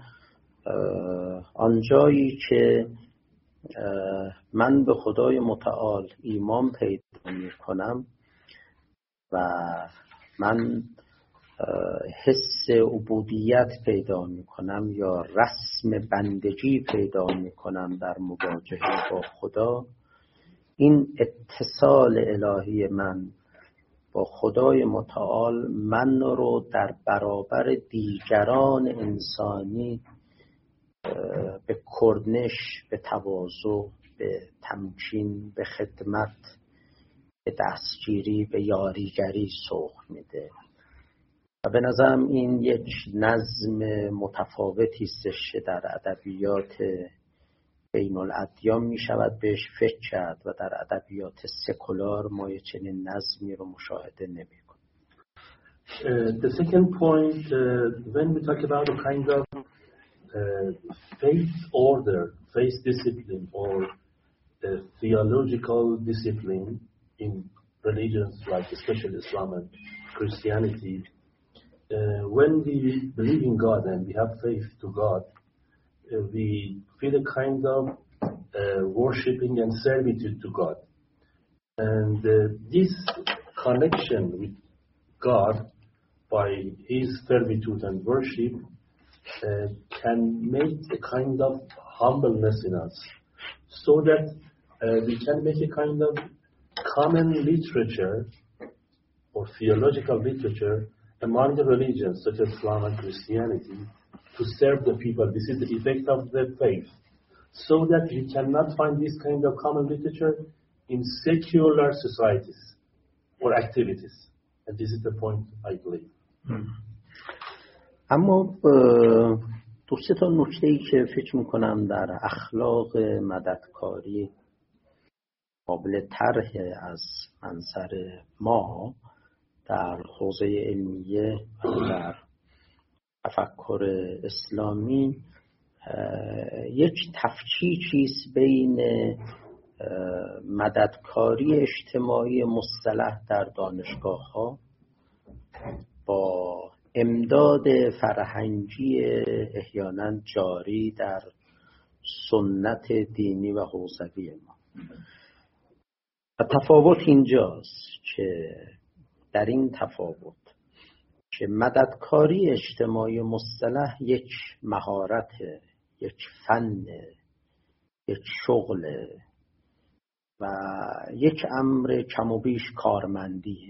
D: آنجایی که من به خدای متعال ایمان پیدا می کنم و من حس عبودیت پیدا می کنم یا رسم بندگی پیدا می کنم در مواجهه با خدا، این اتصال الهی من با خدای متعال من رو در برابر دیگران انسانی به کرنش، به تواضع، به تمکین، به خدمت، به دستگیری، به یاریگری سوق میده و به نظرم این یک نظم متفاوتی است که در ادبیات بین الادیان می شود بهش فکر کرد و در ادبیات سکولار ما یک چنین نظمی رو مشاهده نمی کنیم.
A: The second point, when we talk about a kind of faith order, faith discipline or theological discipline in religions like especially Islam and Christianity, when we believe in God and we have faith to God, we feel a kind of worshipping and servitude to God. And this connection with God by His servitude and worship can make a kind of humbleness in us, so that we can make a kind of common literature or theological literature among the religions such as Islam and Christianity to serve the people. This is the effect of the faith, so that we cannot find this kind of common literature in secular societies or activities. And this is the point I believe.
D: اما دو سه تا نکته‌ای که فکر می‌کنم در اخلاق مددکاری قابل طرح از منظر ما در حوزه علمیه و در تفکر اسلامی یک تفکیکی است بین مددکاری اجتماعی مصطلح در دانشگاه‌ها با امداد فرهنگی احیانا جاری در سنت دینی و حوزوی ما. و تفاوت اینجاست که در این تفاوت که مددکاری اجتماعی مصطلح یک مهارت، یک فن، یک شغل و یک امر کم و بیش کارمندیه.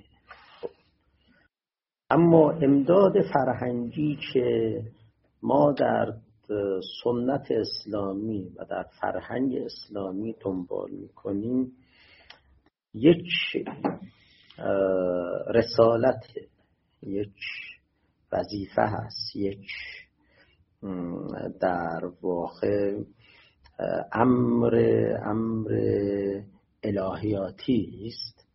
D: اما امداد فرهنگی که ما در سنت اسلامی و در فرهنگ اسلامی دنبال می‌کنیم یک رسالت، یک وظیفه هست، یک در واقع امر الهیاتی است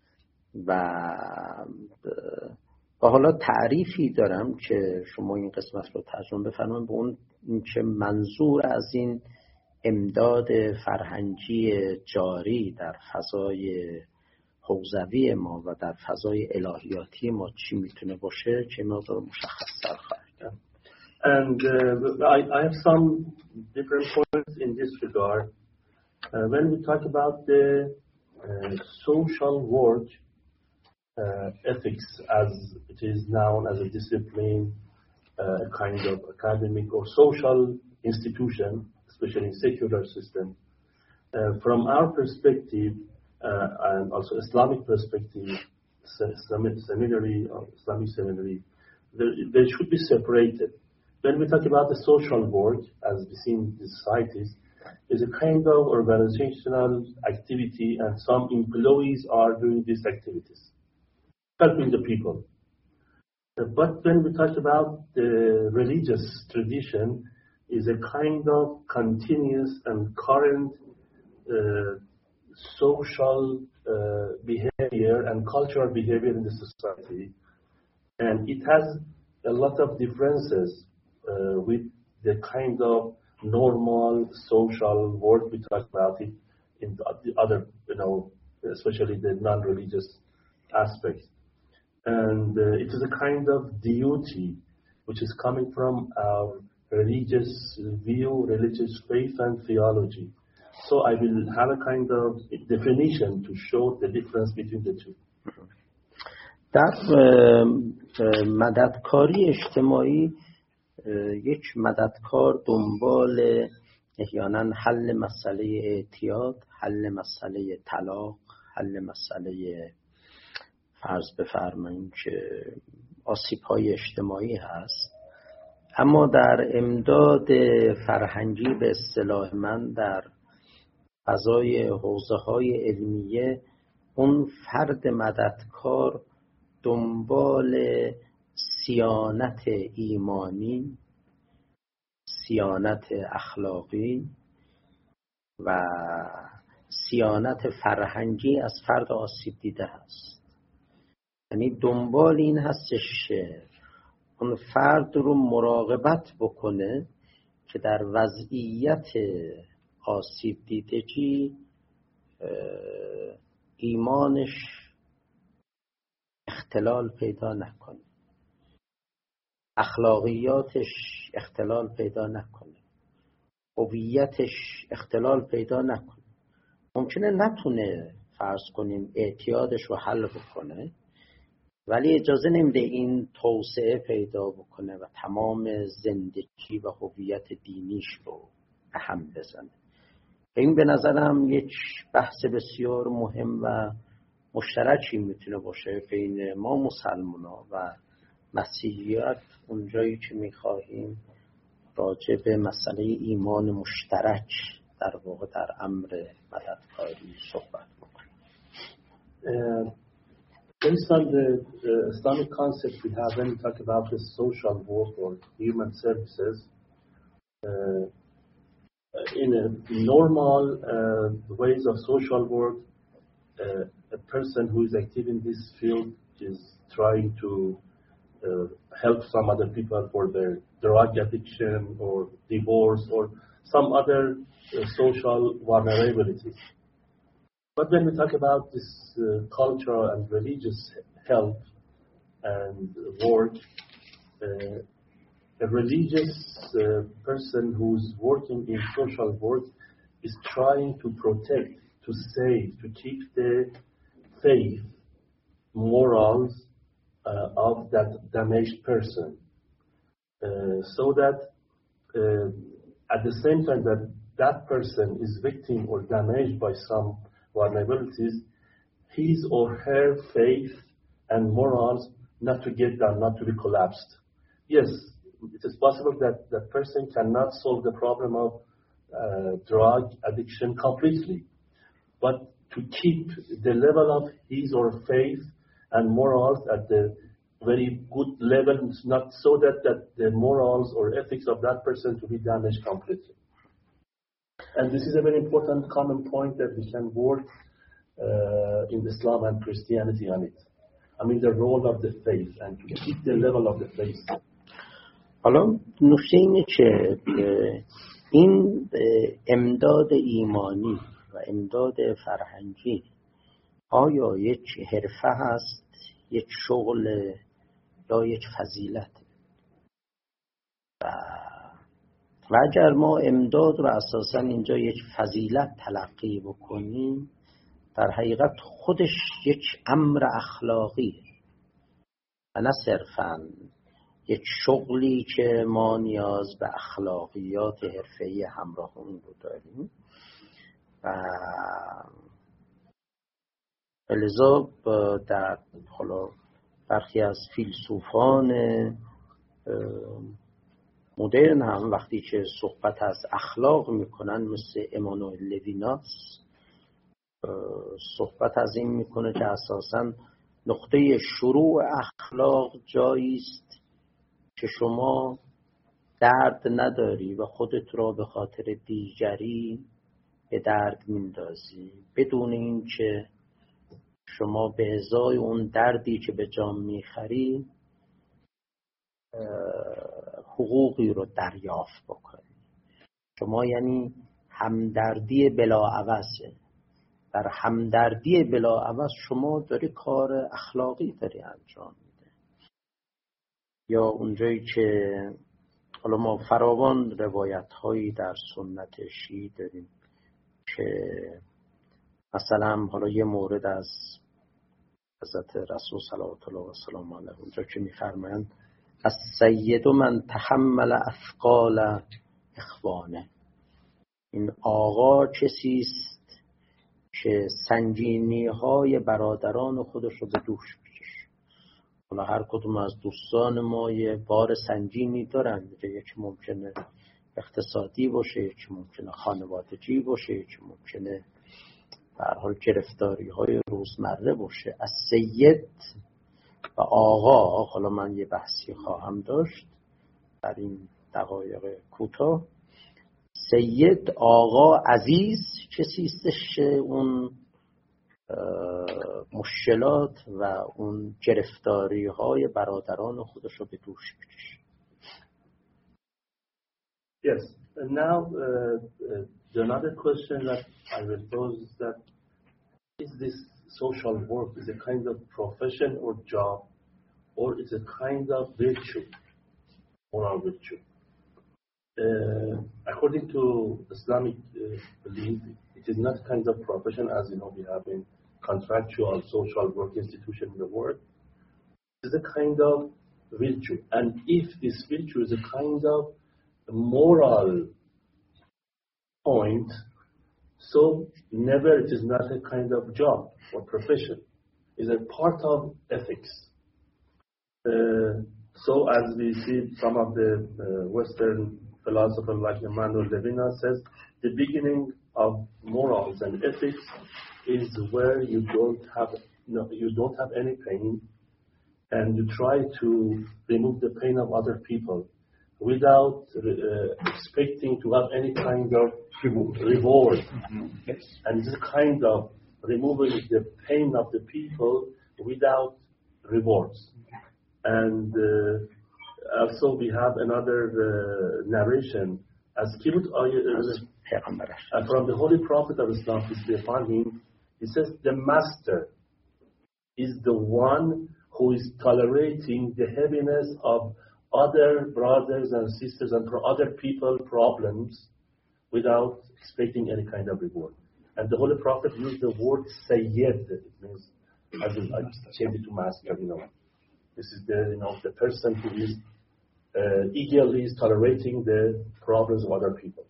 D: و حالا تعریفی دارم که شما این قسمت رو ترجمه بفرمایید به اون که منظور از این امداد فرهنگی جاری در فضای حوزوی ما و در فضای الهیاتی ما چی میتونه باشه که مقدار مشخص‌تر خواهد کرد.
A: And I have some different points in this regard. When we talk about the social work ethics, as it is known as a discipline, a kind of academic or social institution, especially in secular system, from our perspective and also Islamic perspective, Islamic seminary, they should be separated. When we talk about the social work, as we see in the societies, is a kind of organizational activity, and some employees are doing these activities, helping the people. But when we talk about the religious tradition, is a kind of continuous and current social behavior and cultural behavior in the society, and it has a lot of differences with the kind of normal social work we talk about it in the other, especially the non-religious aspects. And it is a kind of duty which is coming from our religious view, religious faith and theology. So I will have a kind of definition to show the difference between the two.
D: در مددکاری اجتماعی یک مددکار دنبال احیانا حل مسئله اعتیاد، حل مسئله طلاق، حل مسئله فرض بفرمایید که آسیب‌های اجتماعی هست. اما در امداد فرهنگی به اصطلاح من در فضای حوزه‌های علمیه، اون فرد مددکار دنبال صیانت ایمانی، صیانت اخلاقی و صیانت فرهنگی از فرد آسیب دیده هست. یعنی دنبال این هستش که اون فرد رو مراقبت بکنه که در وضعیت آسیب دیدگی ایمانش اختلال پیدا نکنه، اخلاقیاتش اختلال پیدا نکنه، هویتش اختلال پیدا نکنه. ممکنه نتونه فرض کنیم اعتیادش رو حل بکنه، ولی اجازه نمیده این توسعه پیدا بکنه و تمام زندگی و هویت دینیش رو به هم بزنه. این به نظرم یک بحث بسیار مهم و مشترکی میتونه باشه بین ما مسلمان‌ها و مسیحیت، اونجایی که میخواهیم راجع به مسئله ایمان مشترک در واقع در امر مددکاری صحبت بکنیم.
A: Based on the Islamic concept we have when we talk about the social work or human services, in a normal ways of social work, a person who is active in this field is trying to help some other people for their drug addiction or divorce or some other social vulnerabilities. But when we talk about this cultural and religious help and work, a religious person who's working in social work is trying to protect, to save, to keep the faith, morals of that damaged person, so that at the same time that that person is victim or damaged by some vulnerabilities, his or her faith and morals not to get down, not to be collapsed. Yes, it is possible that that person cannot solve the problem of drug addiction completely, but to keep the level of his or faith and morals at the very good level, not so that the morals or ethics of that person to be damaged completely. And this is a very important common point that we can work in Islam and Christianity on it. I mean the role of the faith and to keep the level of the faith.
D: حالا نکته اینه که این امداد ایمانی و امداد فرهنگی آیا یک حرفه هست، یک شغل یا یک فضیلت؟ و اگر ما امداد رو اساساً اینجا یک فضیلت تلقی بکنیم، در حقیقت خودش یک امر اخلاقی و نه صرفاً یک شغلی که ما نیاز به اخلاقیات حرفه‌ای همراه اون رو داریم. و لذا در برخی از فیلسوفان مدرن هم وقتی که صحبت از اخلاق میکنن، مثل امانوئل لویناس، صحبت از این میکنه که اساساً نقطه شروع اخلاق جایی است که شما درد نداری و خودت را به خاطر دیگری به درد میندازی، بدون این که شما به ازای اون دردی که به جان میخری حقوقی رو دریافت بکنی. شما یعنی همدردی بلا عوضه، در همدردی بلاعوض شما داری کار اخلاقی داری انجام میده. یا اونجایی که حالا ما فراوان روایت هایی در سنت شیعی داریم که مثلا حالا یه مورد از حضرت رسول صلوات الله و سلام علیه اونجا که میفرمایند السید من تحمل اثقال اخوانه، این آقا کسی است که سنگینی های برادران خودش رو به دوش میکشه. حالا هر کدوم از دوستان ما یه بار سنگینی دارن، یکی ممکنه اقتصادی باشه، یکی ممکنه خانوادگی باشه، یکی ممکنه به هر حال گرفتاری های روزمره باشه. از سید و آقا، حالا من یه بحثی خواهم داشت در این دقایق کوتاه. سید، آقا، عزیز کسی استش اون مشکلات و اون گرفتاری های برادران خودش رو به دوش بکشه.
A: Yes. And now another question that I will pose is that is this social work is a kind of profession or job, or it's a kind of virtue, moral virtue? According to Islamic belief, it is not kind of profession as you know we have in contractual social work institution in the world. It is a kind of virtue, and if this virtue is a kind of moral point, so never it is not a kind of job or profession. It's a part of ethics. So as we see some of the Western philosophers like Emmanuel Levinas says, the beginning of morals and ethics is where you don't have any pain, and you try to remove the pain of other people without expecting to have any kind of reward.
C: Mm-hmm. Yes.
A: And this kind of removing the pain of the people without rewards. And also we have another narration as from the Holy Prophet of Islam, peace be upon him. He says the master is the one who is tolerating the heaviness of other brothers and sisters and for other people problems without expecting any kind of reward. And the Holy Prophet used the word Sayyid. It means, as I changed it to master, This is the person who is eagerly tolerating the problems of other people.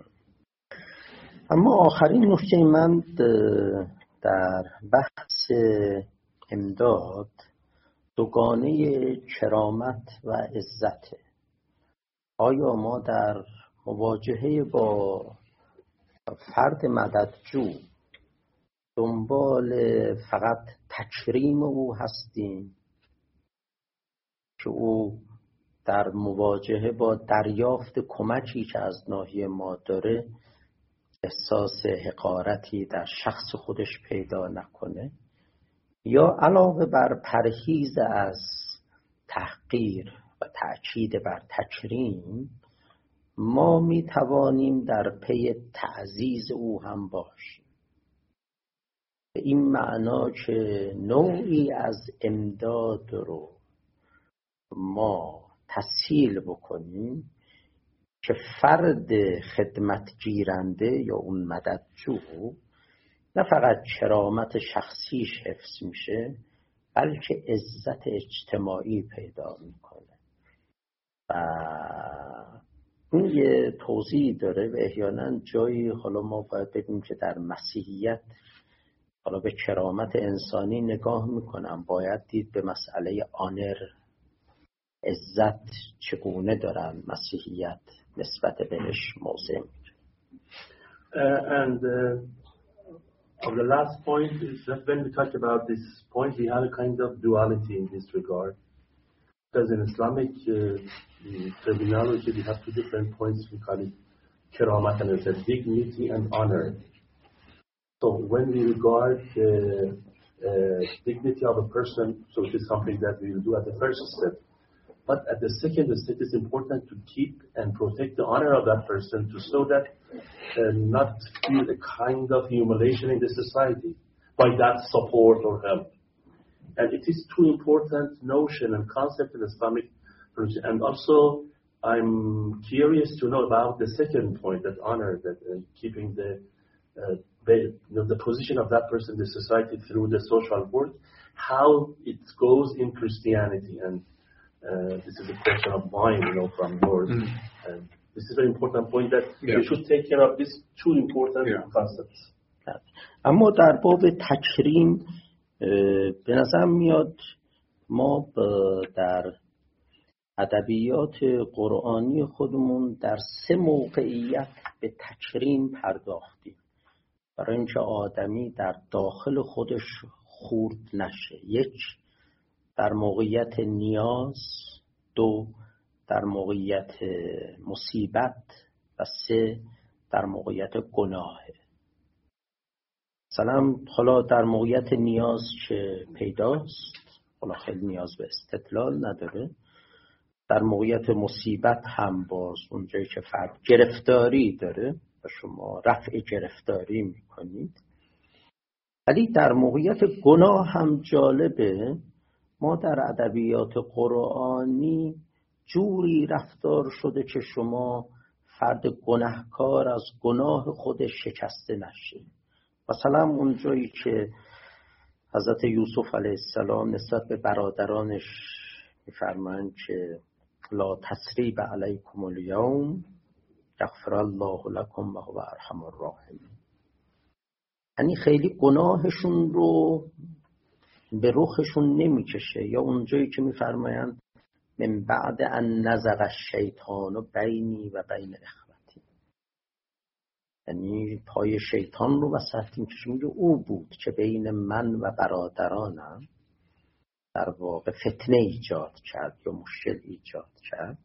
D: اما آخرین نکته من در بحث امداد دوگانه کرامت و عزته. آیا ما در مواجهه با فرد مددجو دنبال فقط تکریم او هستیم که او در مواجهه با دریافت کمکی که از ناحیه ما داره احساس حقارتی در شخص خودش پیدا نکنه، یا علاوه بر پرهیز از تحقیر و تأکید بر تکریم ما می توانیم در پی تعزیز او هم باشیم، به این معنا که نوعی از امداد رو ما تسهیل بکنیم که فرد خدمت گیرنده یا اون مددجو نه فقط کرامت شخصیش حفظ میشه بلکه عزت اجتماعی پیدا میکنه. و این یه توضیح داره و احیانا جایی حالا ما باید بگیم که در مسیحیت حالا به کرامت انسانی نگاه میکنم، باید دید به مسئله آنر، عزت چگونه دارن مسیحیت نسبت بهش موضع میگیره.
A: And on the last point is that when we talk about this point, we have a kind of duality in this regard. Because in Islamic terminology, we have two different points. We call it keramat and it's dignity and honor. So when we regard the dignity of a person, so it is something that we will do at the first step. But at the second step, it's important to keep and protect the honor of that person to so that not feel a kind of humiliation in the society by that support or help. And it is two important notion and concept in Islamic religion. And also, I'm curious to know about the second point, that honor, that keeping the position of that person in the society through the social work, how it goes in Christianity. And this is a question of mine, from yours. And this is an important point that we should take care of these two important concepts.
D: اما در باب تکریم به نظر میاد ما در ادبیات قرآنی خودمون در 3 موقعیت به تکریم پرداختیم برای اینکه آدمی در داخل خودش خورد نشه. 1 در موقعیت نیاز، 2 در موقعیت مصیبت و 3 در موقعیت گناهه. مثلا حالا در موقعیت نیاز که پیداست، حالا خیلی نیاز به استدلال نداره. در موقعیت مصیبت هم باز اونجایی که فرد گرفتاری داره و شما رفع گرفتاری میکنید. ولی در موقعیت گناه هم جالبه، ما در ادبیات قرآنی جوری رفتار شده که شما فرد گناهکار از گناه خودش شکسته نشه. مثلا اونجایی که حضرت یوسف علیه السلام نسبت به برادرانش میفرمایند که لا تثریب علیکم الیوم یغفر الله لکم و هو ارحم الراحمین، یعنی خیلی گناهشون رو به رخشون نمیکشه. یا اونجایی که میفرمایند من بعد ان نزغ الشیطان بینی و بین اخوتی، یعنی پای شیطان رو وسط میکشه، میگه او بود که بین من و برادرانم در واقع فتنه ایجاد کرد یا مشکل ایجاد کرد.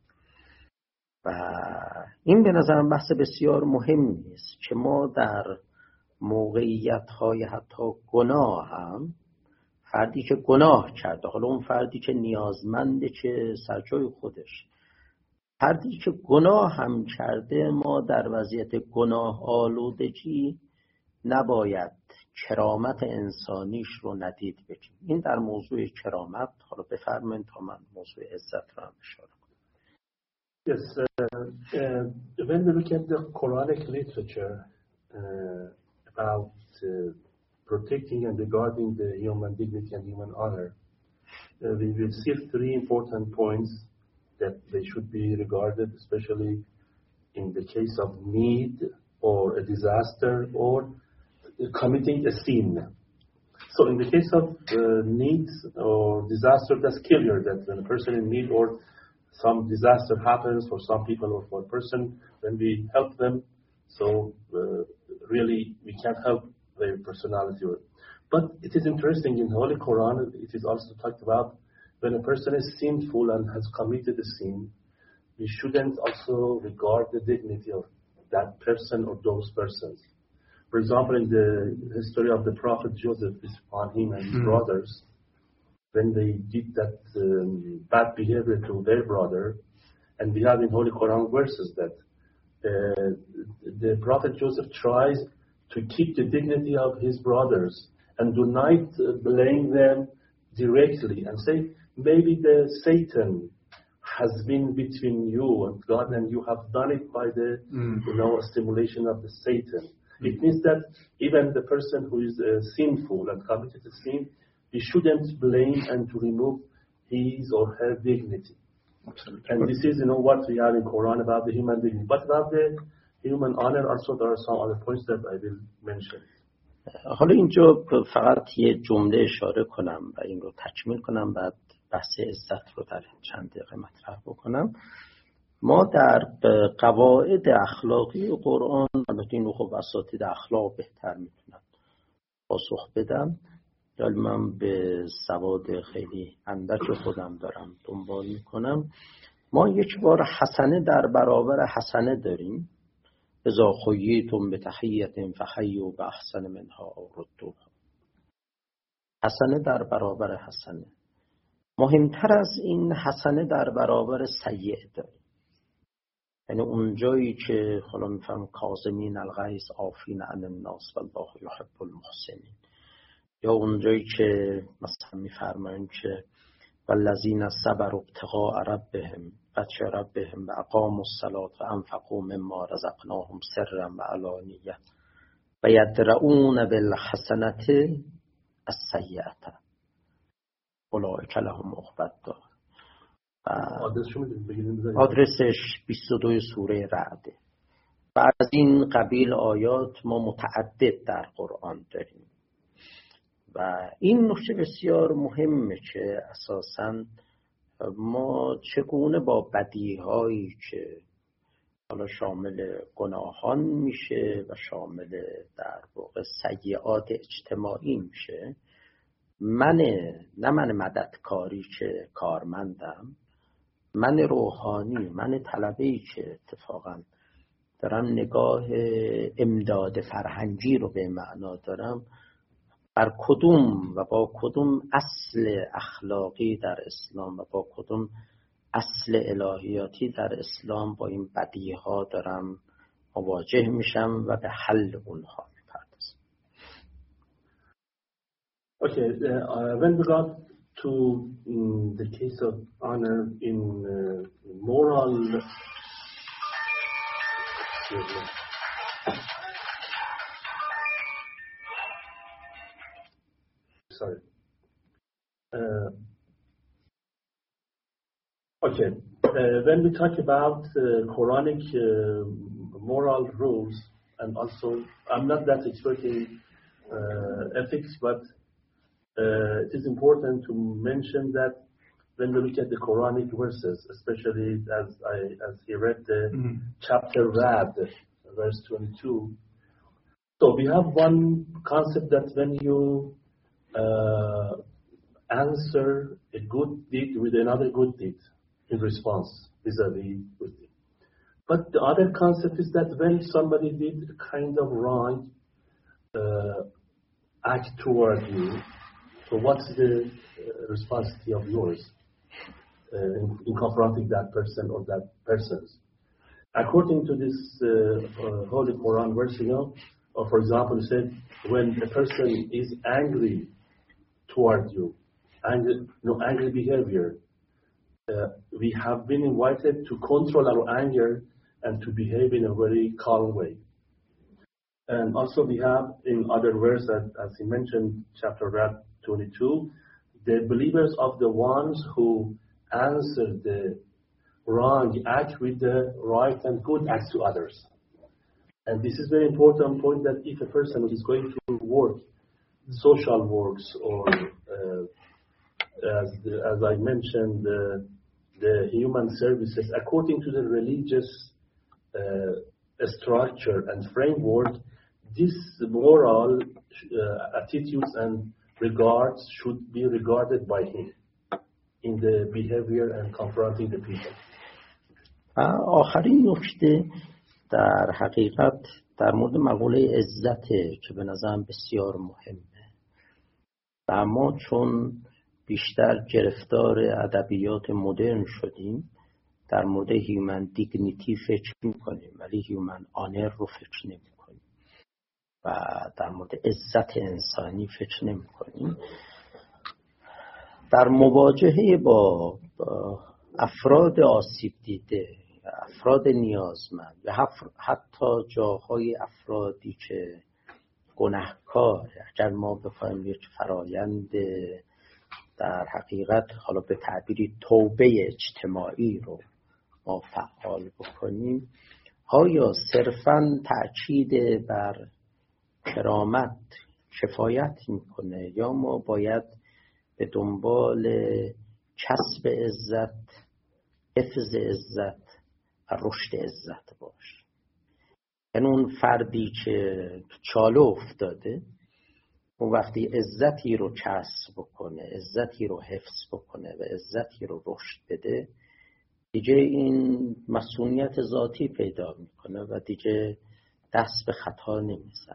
D: و این به نظرم بحث بسیار مهمی است که ما در موقعیت‌های حتی گناه هم فردی که گناه کرده، حالا اون فردی که نیازمنده که سرجای خودش، فردی که گناه هم کرده، ما در وضعیت گناه آلودگی نباید کرامت انسانیش رو ندید بگیم. این در موضوع کرامت. حالا بفرمایید تا من موضوع عزت رو هم اشاره کنم.
A: Yes, when we look at the Quranic literature about protecting and regarding the human dignity and human honor, we will see 3 important points that they should be regarded, especially in the case of need or a disaster or committing a sin. So in the case of needs or disaster, that's clear that when a person in need or some disaster happens for some people or for a person, when we help them, so really we can't help their personality. But it is interesting, in the Holy Quran, it is also talked about when a person is sinful and has committed a sin, we shouldn't also regard the dignity of that person or those persons. For example, in the history of the Prophet Joseph, on him and his brothers, when they did that bad behavior to their brother, and we have in Holy Quran verses that the Prophet Joseph tries to keep the dignity of his brothers and do not blame them directly and say, maybe the Satan has been between you and God and you have done it by the stimulation of the Satan. It means that even the person who is sinful and committed a sin, we shouldn't blame and to remove his or her dignity. Absolutely. And this is, what we have in Quran about the human dignity. But about the human honor, also there are some other points that I will mention.
D: حالا اینجا فقط یه جمله اشاره کنم و این رو تکمیل کنم، بعد بحث عزت رو در چند دقیقه مطرح بکنم. ما در قواعد اخلاقی قرآن، البته این رو خب اساتید اخلاق بهتر میتونن پاسخ بدم، ولی من به سواد خیلی اندک خودم دارم دنبال میکنم. ما یک بار حسنه در برابر حسنه داریم، اذا خییتم بتحیة فحیوا باحسن منها او ردوها. حسنه در برابر حسنه. مهمتر از این حسنه در برابر سیئه داریم. یعنی اونجایی که حالا میفهم کاظمین الغیظ عافین عن الناس والله یحب المحسنین، یا اونجایی که مثلا میفرمایند که والذین صبروا ابتغاء ربهم وجه ربهم و اقاموا الصلاة و انفقوا مما رزقناهم سرا و علانیه و یدرؤون بالحسنة السیئة اولئک لهم عقبی الدار. آدرسش 22 سوره رعده. و از این قبیل آیات ما متعدد در قرآن داریم و این نکته بسیار مهمه که اساساً ما چگونه با بدیهایی که حالا شامل گناهان میشه و شامل در واقع سیئات اجتماعی میشه، نه من مددکاری که کارمندم، من روحانی، من طلبه‌ای که اتفاقاً دارم نگاه امداد فرهنگی رو به معنا دارم، بر کدوم و با کدوم اصل اخلاقی در اسلام و با کدوم اصل الهیاتی در اسلام با این بدیها دارم مواجه میشم و به حل اونها میپردازم.
A: Okay, when we got to the case of honor in moral when we talk about Quranic moral rules, and also I'm not that expert in ethics, but it is important to mention that when we look at the Quranic verses, especially as he read the chapter Ra'd, verse 22, so we have one concept that when you answer a good deed with another good deed in response vis-a-vis good deed. But the other concept is that when somebody did a kind of wrong act toward you, so what's the responsibility of yours in confronting that person or that persons? According to this Holy Quran verse, or for example, it said when a person is angry toward you, angry behavior, we have been invited to control our anger and to behave in a very calm way. And also we have in other verse, as he mentioned, chapter 22, the believers of the ones who answer the wrong act with the right and good acts to others. And this is very important point, that if a person is going to work, social works, or as I mentioned, the human services, according to the religious structure and framework, this moral attitudes and regards should be regarded by him in the behavior and confronting the people.
D: آخرین نکته در حقیقت در مورد مقوله عزته که به نظرم بسیار مهمه و ما چون بیشتر گرفتار ادبیات مدرن شدیم در مورد هیومن دیگنیتی فکر میکنیم ولی هیومن آنر رو فکر نمی کنیم و در مورد عزت انسانی فکر نمی کنیم. در مواجهه با افراد آسیب دیده، افراد نیازمند و حتی جاهای افرادی که گناهکار، اگر ما بخوایم یک فرایند در حقیقت حالا به تعبیری توبه اجتماعی رو ما فعال بکنیم، آیا صرفاً تأکید بر کرامت کفایت میکنه یا ما باید به دنبال کسب عزت، حفظ عزت و رشد عزت باش؟ یعنی اون فردی که چاله افتاده اون وقتی عزتی رو کسب بکنه، عزتی رو حفظ بکنه و عزتی رو رشد بده، دیگه این مسئولیت ذاتی پیدا میکنه و دیگه دست به خطا نمیزنه.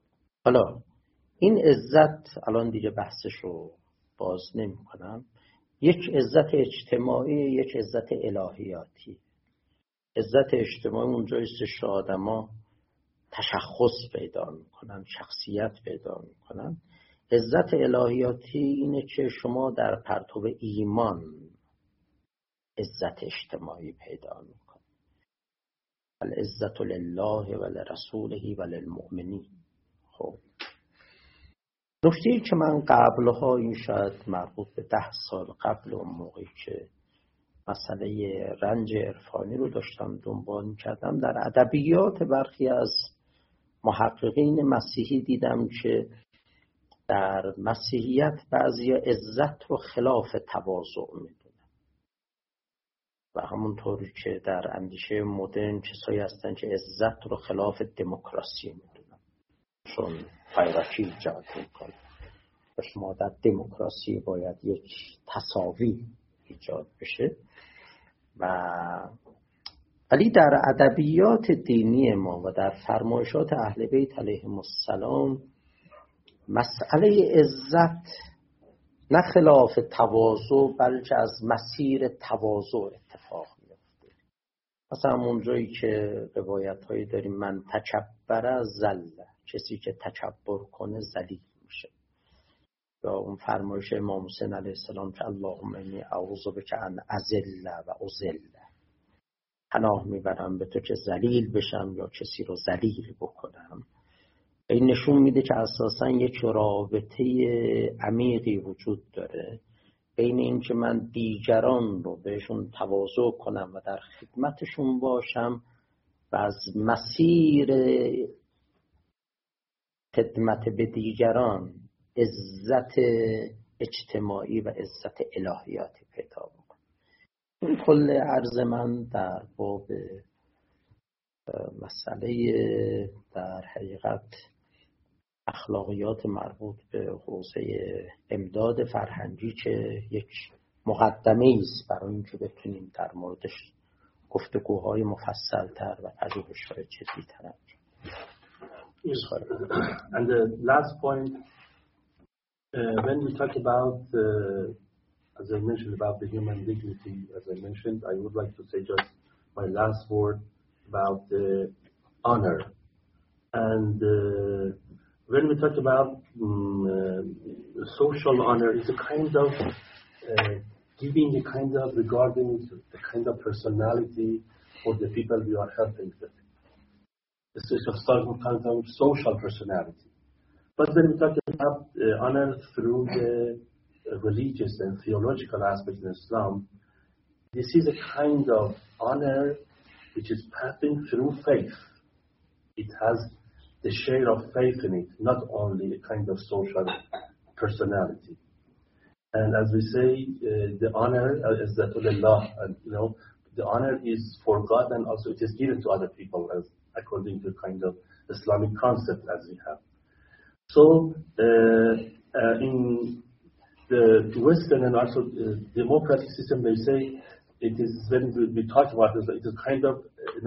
D: حالا این عزت الان دیگه بحثش رو باز نمی کنم. یک عزت اجتماعی، یک عزت الهیاتی. عزت اجتماعی اونجایی است که آدما تشخص پیدا میکنن، شخصیت پیدا میکنن. عزت الهیاتی اینه که شما در پرتو ایمان عزت اجتماعی پیدا میکنید. العزت لله و لرسوله و للمؤمنین. خب نکته‌ای که من قبلها، این شاید مربوط به 10 سال قبل، اون موقعی که مسئله رنج عرفانی رو داشتم دنبال می‌کردم، در ادبیات برخی از محققین مسیحی دیدم که در مسیحیت بعضی عزت رو خلاف تواضع میدونن و همونطوری که در اندیشه مدرن کسایی هستن که عزت رو خلاف دموکراسی میدونن، چون هایرارکی ایجاد میکنه و شما در دموکراسی باید یک تساوی ایجاد بشه. ولی در ادبیات دینی ما و در فرمایشات اهل بیت علیهم السلام مسئله عزت نه خلاف تواضع بلکه از مسیر تواضع اتفاق میفته. مثلا اونجایی که روایت‌هایی داریم من تکبر ذل، کسی که تکبر کنه ذلیل میشه. یا اون فرمایش امام حسین علیه السلام که اللهم انی اعوذ بک ان اذل و اذل، پناه میبرم به تو که ذلیل بشم یا کسی رو ذلیل بکنم. این نشون میده که اساساً یک رابطه عمیقی وجود داره بین این که من دیگران رو بهشون تواضع کنم و در خدمتشون باشم و از مسیر خدمت به دیگران عزت اجتماعی و عزت الهیاتی پیدا بکنم. این کل عرض من در باب مسئله در حقیقت اخلاقیات مربوط به حوزه امداد فرهنگی که یک مقدمه است برای اینکه بتونیم در موردش گفتگوهای مفصل‌تر و پژوهش‌های جدی‌تر انجام بدیم.
A: And the last point, when we talk about, as I mentioned, about the human dignity, as I mentioned, I would like to say just my last word about the honor. And when we talk about social honor, it's a kind of giving a kind of regarding the kind of personality for the people we are helping them. It's a certain kind of social personality. But when we talk about honor through the religious and theological aspect in Islam, this is a kind of honor which is passing through faith. It has the share of faith in it, not only a kind of social personality. And as we say, the honor is that of Allah, and the honor is for God, and also it is given to other people, as according to kind of Islamic concept as we have. So in the Western and also democratic system, they say it is when we talk about this, it is kind of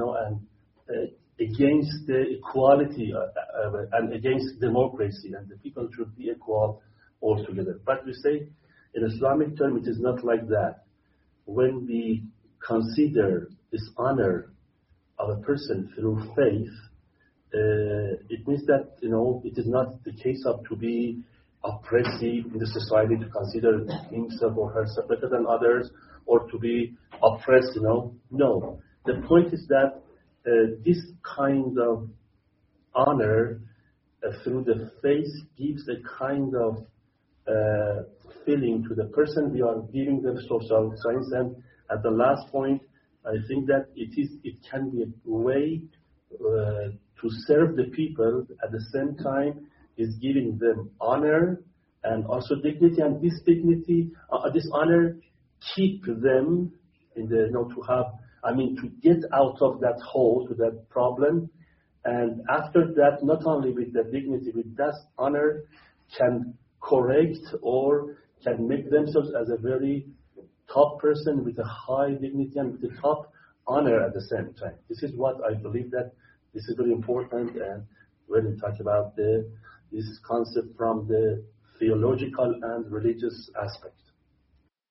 A: against the equality and against democracy, and the people should be equal altogether. But we say in Islamic term, it is not like that. When we consider this honor of a person through faith, it means that it is not the case of to be oppressive in the society, to consider himself or herself better than others, or to be oppressed. No, the point is that this kind of honor through the faith gives a kind of feeling to the person we are giving them social science. And at the last point, I think that it can be a way to serve the people at the same time is giving them honor and also dignity. And this dignity, this honor, keep them in the to have. To get out of that hole, to that problem, and after that, not only with that dignity, with that honor, can correct or can make themselves as a very top person with a high dignity and with a top honor at the same time. This is what I believe that this is very important, and when we talk about this concept from the theological and religious aspect.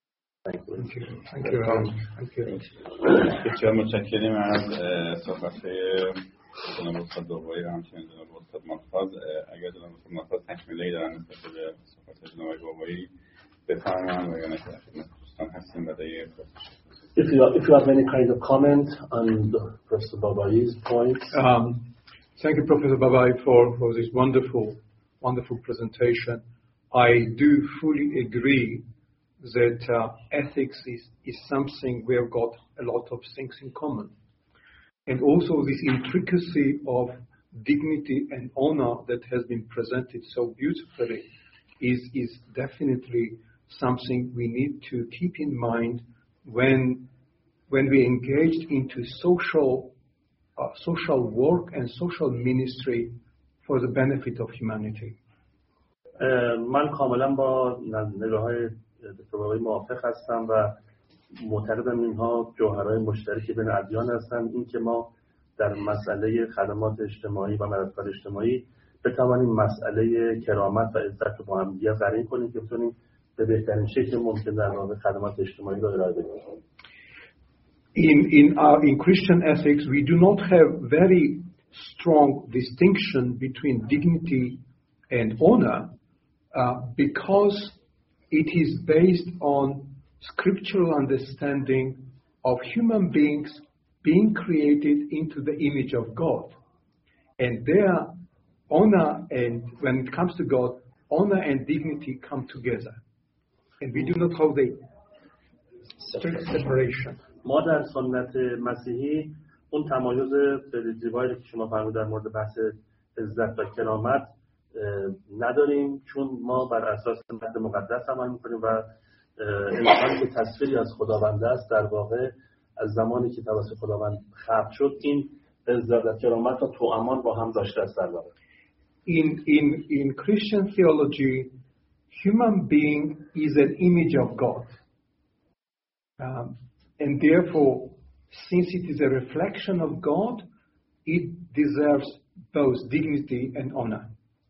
A: Thank you.
C: Thank you. Thank you.
B: بسیار متشکریم از صحبت‌های جناب استاد دوبایی و همچنین جناب استاد مالخاز. اگر جناب استاد مالخاز تکمیلی دارن نسبت به صحبت جناب دوبایی بفرمایید و یا نه دوستان هستیم برای
A: If you have any kind of comment on Professor Babai's points.
C: Thank you, Professor Babai, for this wonderful presentation. I do fully agree that ethics is something we have got a lot of things in common. And also this intricacy of dignity and honor that has been presented so beautifully is definitely something we need to keep in mind when we engaged into social work and social ministry for the benefit of humanity.
A: من کاملا با نگاه‌های دکتر بابایی موافق هستم و معتقدم اینها جوهرهای مشترکی بین ادیان هستند. این که ما در مسئله خدمات اجتماعی و مددکاری اجتماعی بتوانیم مسئله کرامت و عزت رو با هم دیگه قرین کنیم که بتونیم به بهترین شکل ممکن در واقع خدمات اجتماعی رو ارائه بدیم.
C: In Christian ethics, we do not have very strong distinction between dignity and honor because it is based on scriptural understanding of human beings being created into the image of God. And their honor, and when it comes to God, honor and dignity come together. And we do not have the separation.
A: ما در سنت مسیحی اون تمایز خیلی زیبایی که شما فرمودید در مورد بحث عزت و کرامت نداریم، چون ما بر اساس متن مقدس عمل می‌کنیم و انسانی که تصویری از خداوند است در واقع از زمانی که توسط خداوند خلق شد این عزت و کرامت رو توامان با هم داشته است در واقع.
C: In Christian theology, human being is an image of God. And therefore, since it is a reflection of God, it deserves both dignity and honor.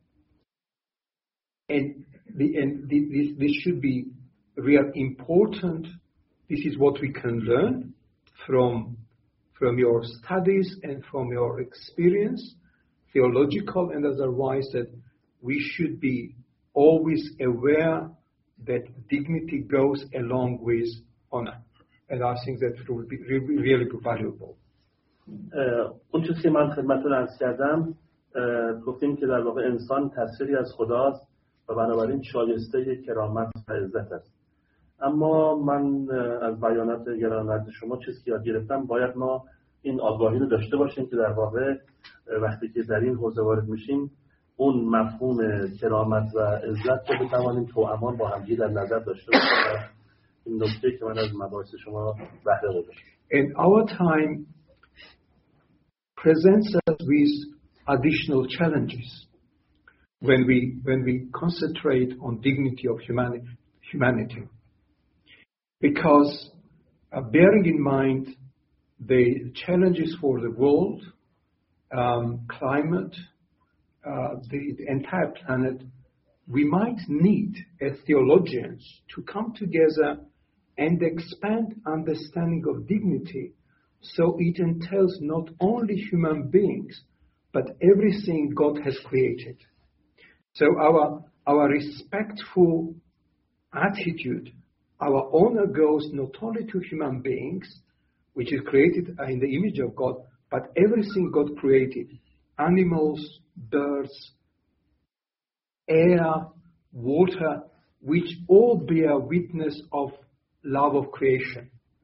C: And this should be real important. This is what we can learn from your studies and from your experience, theological and otherwise, that we should be always aware that dignity goes along with honor. And I think that will be really valuable.
A: اون چیزی که من خدمتتون عرض کردم گفتیم که در واقع انسان تصویری از خداست و بنابراین شایسته کرامت و عزت است. اما من از بیانات گرانقدر شما چیزی که یاد گرفتم باید ما این آگاهی رو داشته باشیم که در واقع وقتی که در این حوزه وارد میشیم اون مفهوم کرامت و عزت رو بتوانیم توامان با هم در نظر داشته باشیم. این نکته که من از مباحث شما بهره بردم.
C: And our time presents us with additional challenges when we concentrate on dignity of humanity. Because bearing in mind the challenges for the world, climate, the entire planet, we might need as theologians to come together and expand understanding of dignity so it entails not only human beings but everything God has created. So our respectful attitude, our honor goes not only to human beings, which is created in the image of God, but everything God created, animals, birds, air, water, which all bear witness of love of creation.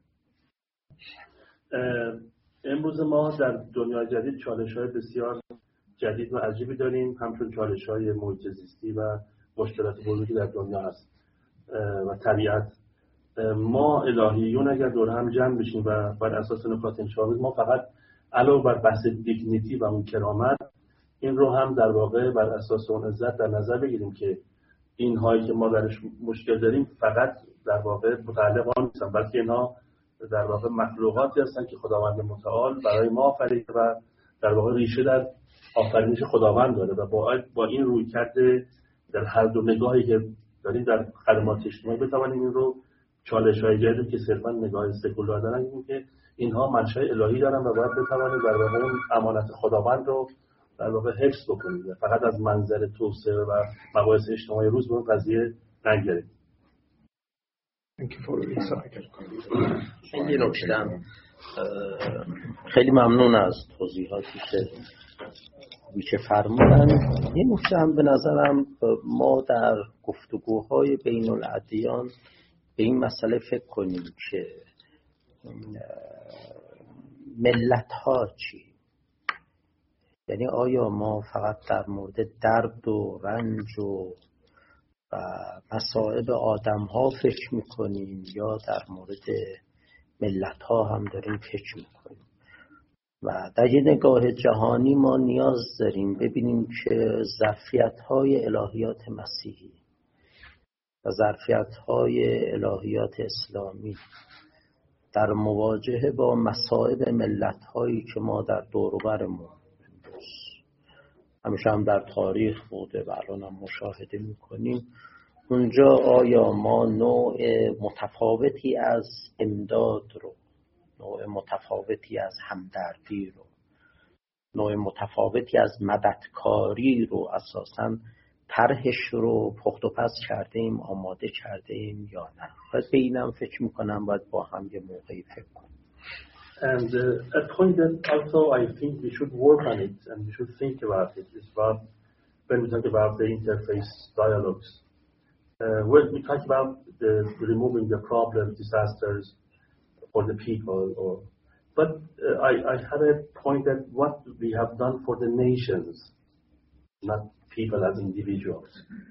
A: امروز ما در دنیای جدید چالش‌های بسیار جدید و عجیبی داریم، همچون چالش‌های محیط زیستی و مشکلات بزرگی در دنیا هست و طبیعت. ما الهیون اگر دور هم جمع بشیم و بر اساس نکات انشابه ما فقط علاوه بر بحث دیگنیتی و اون کرامت این رو هم در واقع بر اساس اون عزت در نظر بگیریم که این هایی که ما درش مشکل داریم فقط در واقع متعلق آن نیستن، بلکه اینها در واقع مخلوقاتی هستن که خداوند متعال برای ما آفریده و در واقع ریشه در آفرینش خداوند داره و با این رویکرد در هر دو نگاهی که داریم در خدمات اجتماعی بتوانیم این رو چالش‌های جدیدی که صرفا نگاه سکولار دارن این که اینها منشأ الهی دارن و باید بتوانید در واقع اون امانت خداوند رو در واقع حفظ بکنید، فقط از منظر توسعه و مباحث اجتماعی روز به اون قضیه نگذرید.
D: خیلی نکته‌ام خیلی ممنون از توضیحاتی که فرمودن. یه نکته هم به نظرم ما در گفتگوهای بین الادیان به این مسئله فکر کنیم که ملت ها چی؟ یعنی آیا ما فقط در مورد درد و رنج و مصائب آدم ها فکر میکنیم یا در مورد ملت ها هم داریم فکر میکنیم؟ و در یه نگاه جهانی ما نیاز داریم ببینیم که ظرفیت های الهیات مسیحی و ظرفیت های الهیات اسلامی در مواجهه با مصائب ملت هایی که ما در دور و برمون همیشه هم در تاریخ بوده و الان هم مشاهده میکنیم، اونجا آیا ما نوع متفاوتی از امداد رو، نوع متفاوتی از همدردی رو، نوع متفاوتی از مددکاری رو اساساً طرحش رو پخت و پس کرده ایم، آماده کرده ایم یا نه؟ باید به اینم فکر میکنم، باید با هم یه موقعی فکر کنیم.
A: And a point that also I think we should work on it and we should think about it is about when we talk about the interface dialogues. When we talk about removing the problems, disasters for the people, but I have a point that what we have done for the nations, not people as individuals.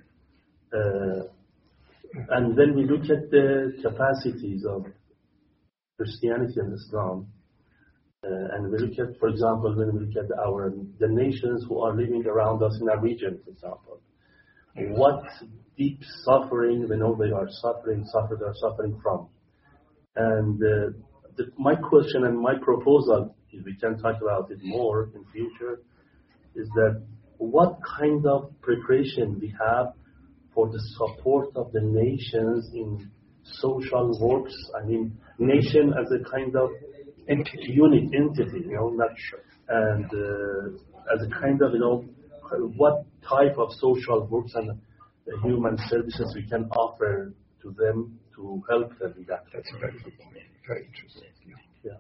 A: And when we look at the capacities of Christianity and Islam, and we look at, for example, when we look at the nations who are living around us in our region, for example, what deep suffering we know they are suffering from. And my question and my proposal, if we can talk about it more in future, is that what kind of preparation we have for the support of the nations in social works. I mean, nation as a kind of entity, you know, not sure. And as a kind of, you know, what type of social works and human services we can offer to them to help them in that.
C: That's a very good point. Very interesting.
A: Yeah.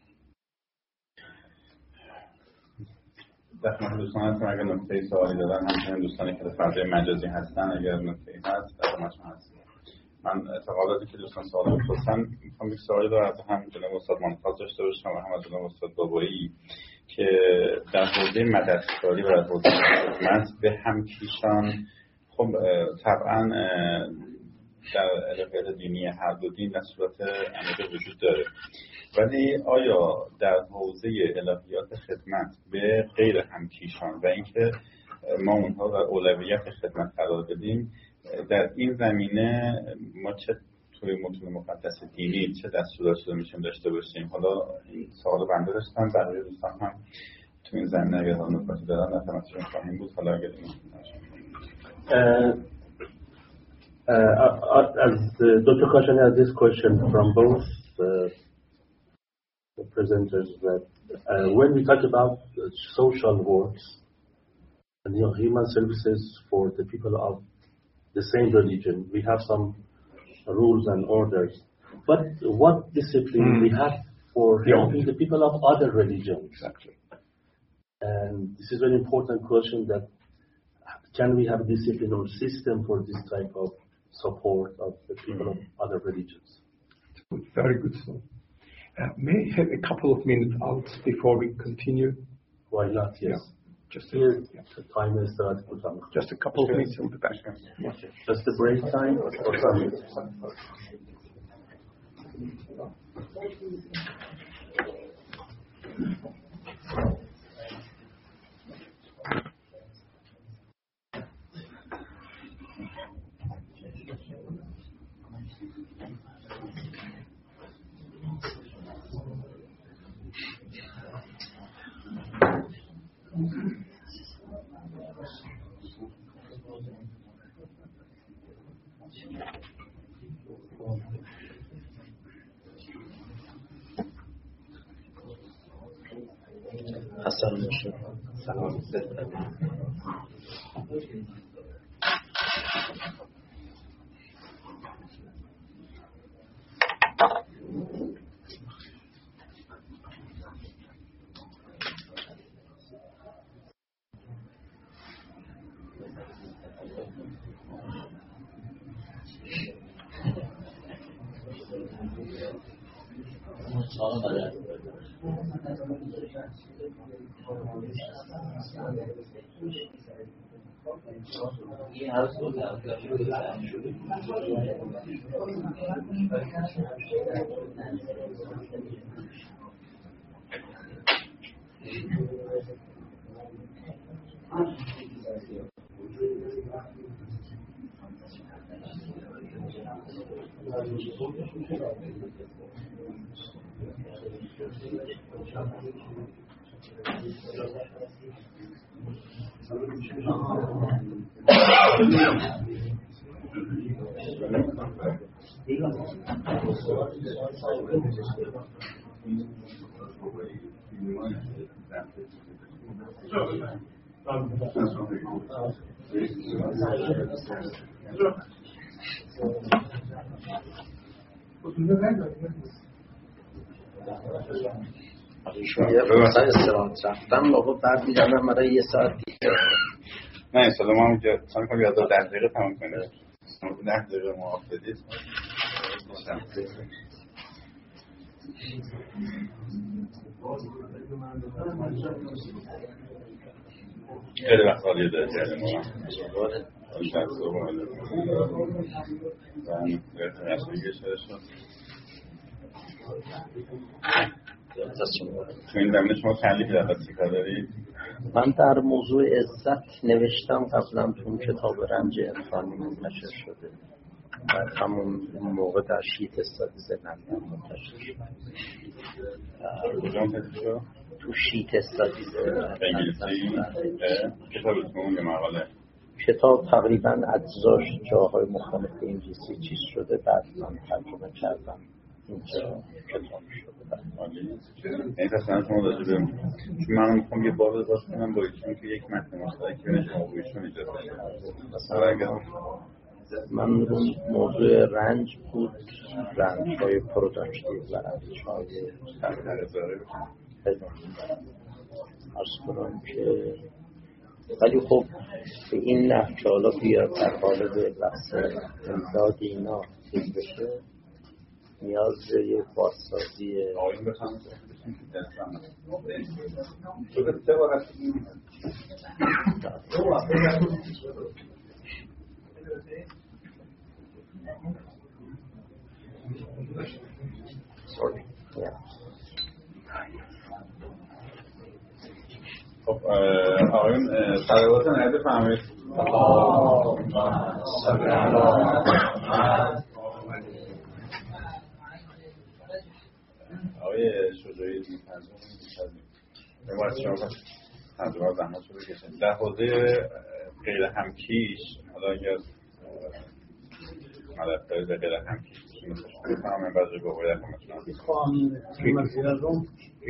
B: در دوستان اگر نکته سوالی دارن، همچنین دوستانی که در فضای مجازی هستن اگر نکته هست در خدمتتون هستم. من اعتقاداتی که دوستان سوال می‌پرسن می‌خوام یک سوالی رو از هم جناب استاد منفذ داشته باشم و هم از جناب استاد بابایی که در حوزه مددکاری و در حوزه خدمت به همکیشان، خب طبعا در الهیات دینی هر دو دین در صورت عمیق وجود داره، ولی آیا در حوزه الهیات خدمت به غیر همکیشان و اینکه ما اونها در اولویت خدمت قرار بدیم، در این زمینه ما چه توی متون مقدس دینی چه دستوراتی رو میشیم داشته باشیم؟ حالا این سوال بنده داشتم، بقیه دوستان هم تو این زمینه اگر نکاتی دارن در خدمتشون خواهیم بود. حالا اگر
A: as Dr. Khashani has this question from both the presenters that when we talk about social works and human services for the people of the same religion, we have some rules and orders. But what discipline we have for helping the people of other religions?
C: Exactly.
A: And this is an important question, that can we have discipline or system for this type of support of the people of other religions?
C: Good, very good. May I have a couple of minutes out before we continue?
A: Why not? Yes.
C: Yeah. Just
A: the time is
C: just a couple of minutes. We'll be back.
A: Just a break time or something?
D: سلام. یه فرصت استراحت رفتم بابا بعد میگم برای یه ساعت دیگه
B: نه ان شاءالله ما هم که سعی کنیم 10 دقیقه تمام کنیم 10 دقیقه موافق بدید خیلی وقت حالی داره کردیم ما این در صبح حالی و رسمیگه شده شد تو این زمینه شما تعلیقی در چی کار دارید؟
D: من در موضوع عزت نوشتم قبلا تو اون کتاب رنج عرفانی منتشر شده و همون موقع در شیت استادیز لندن منتشر شد تو شیت استادیز
B: انگلیسی کتابتون یا مقاله؟
D: کتاب تقریبا اجزاش جاهای مختلف انگلیسی چیز شده بعد من ترجمه کردم اینجا کتاب شده
B: این تصمیم شما داشته بیم چون من میخوام یه باب باز کنم با ایشون که یک متن مشترک بین شما و ایشون ایجاد بشه
D: من موضوع رنج بود رنج‌های پروداکتیو و رنج‌های عرض کنم که ولی خب به این نحو که حالا بیاد در قالب بحث امداد اینا چیز بشه نیاز به یک بازسازی
B: آقایون بخواهند شده 3 بار
D: Sorry.
B: خب آقایون صلوات نهید بفرمایید آقای شجاعی می‌فرمایید باید شما تجربه زحمت رو بکشید در حوزه غیر همکیش حالا اگر مدرسه غیر همکیش بفرمایید بعد رو باید همتون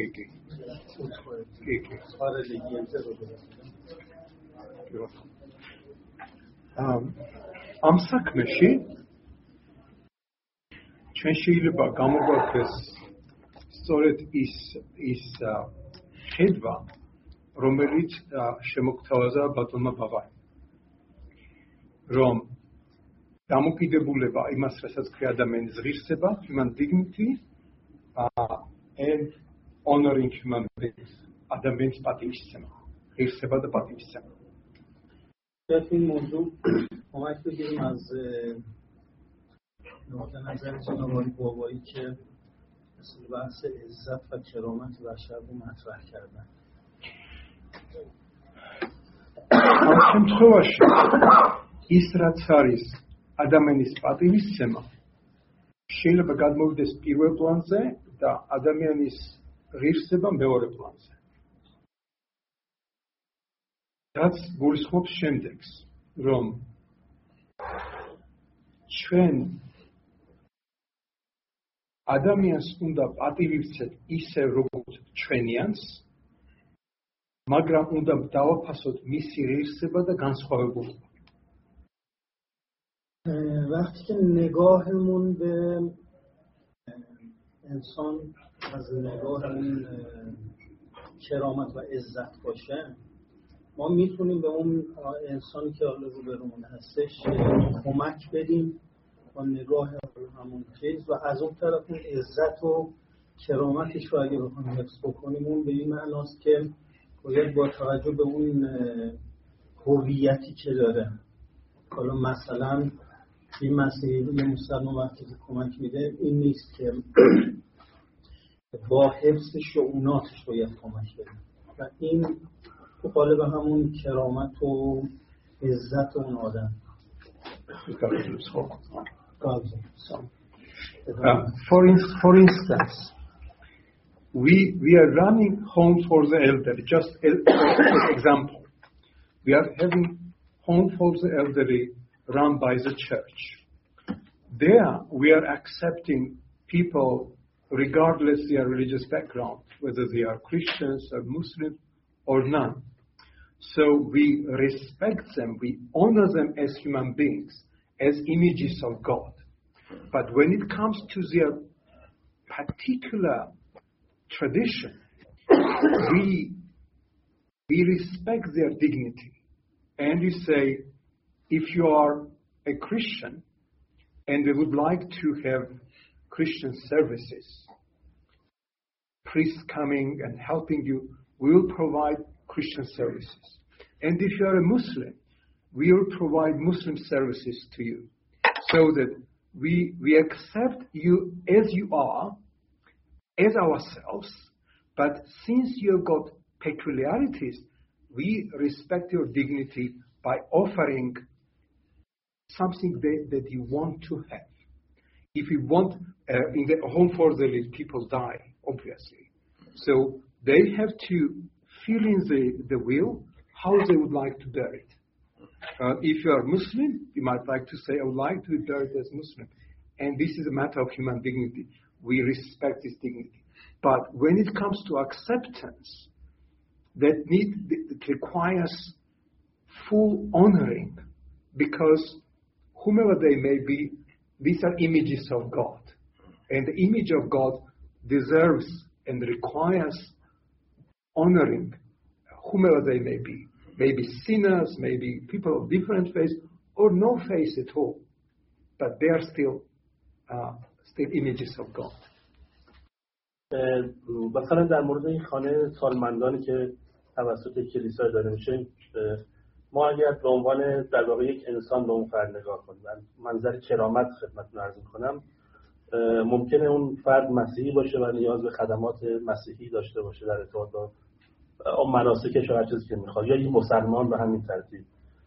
C: ამ საქმეში ჩვენ შეიძლება გამოვაქვეს სწორედ ის ხედვა რომელიც შემოგთავაზა ბატონმა ბაბაი რომ დამოკიდებულება იმას რასაც ქვია ადამიანის ღირსება human dignity and honoring human beings ადამიანის პატივისცემა ღირსება და პატივისცემა
E: در این موضوع کمک بگیریم از نقطه نظر جناب آقای بابایی که بحث عزت و کرامت بشر رو مطرح کردن.
C: ამ შემთხვევაში ის რაც არის ადამიანის პატივისცემა შეიძლება გადმოვიდეს პირველ პლანზე და ადამიანის ღირსება მეორე პლანზე. რაც გულისხმობს შემდეგს, რომ ჩვენ ადამიანს უნდა პატივი ვცეთ ისე როგორც ჩვენიანს მაგრამ უნდა დავაფასოთ მისი ღირსება და განსხვავებულობა.
E: وقتی که نگاهمون به انسان از نگاه این کرامت و عزت باشه، ما میتونیم به اون انسانی که حالا روبرومون هستش کمک بدیم با نگاه همون چیز، و از اون طرف اون عزت و کرامتش رو اگه بخوایم حفظ بکنیم، اون به این معناست که باید با توجه به اون هویتی که داره، حالا مثلا این مسیحی یه مسلمان وقتی که کمک میده این نیست که با حفظ شؤوناتش باید کمک بده، و این تو قالب همون کرامت و عزت اون آدم.
C: For instance, we are running home for the elderly. Just for example, we are having home for the elderly run by the church. There, we are accepting people regardless their religious background, whether they are Christians or Muslims or none. So we respect them, we honor them as human beings, as images of God. But when it comes to their particular tradition, we respect their dignity. And we say, if you are a Christian and we would like to have Christian services, priests coming and helping you, we will provide Christian services. And if you are a Muslim, we will provide Muslim services to you, so that we accept you as you are, as ourselves, but since you've got peculiarities, we respect your dignity by offering something that you want to have. If you want, in the home for the elderly, people die, obviously. So they have to fill in the will how they would like to bury it. If you are Muslim, you might like to say, I would like to be buried as Muslim. And this is a matter of human dignity. We respect this dignity. But when it comes to acceptance, it requires full honoring, because whomever they may be, these are images of God. And the image of God deserves and requires honoring whomever they may be. Maybe sinners, maybe people of different faith, or no faith at all. But they are still images of God.
A: مثلا در مورد این خانه سالمندانی که توسط کلیسا داره میشه، ما اگر به عنوان در واقع یک انسان به اون فرد نگاه کنیم، منظر کرامت خدمتتون عرض می‌کنم، ممکنه اون فرد مسیحی باشه و نیاز به خدمات مسیحی داشته باشه در ارتباط با اون مناسکش و هر چیزی که میخواد، یا یک مسلمان به همین ترتیب،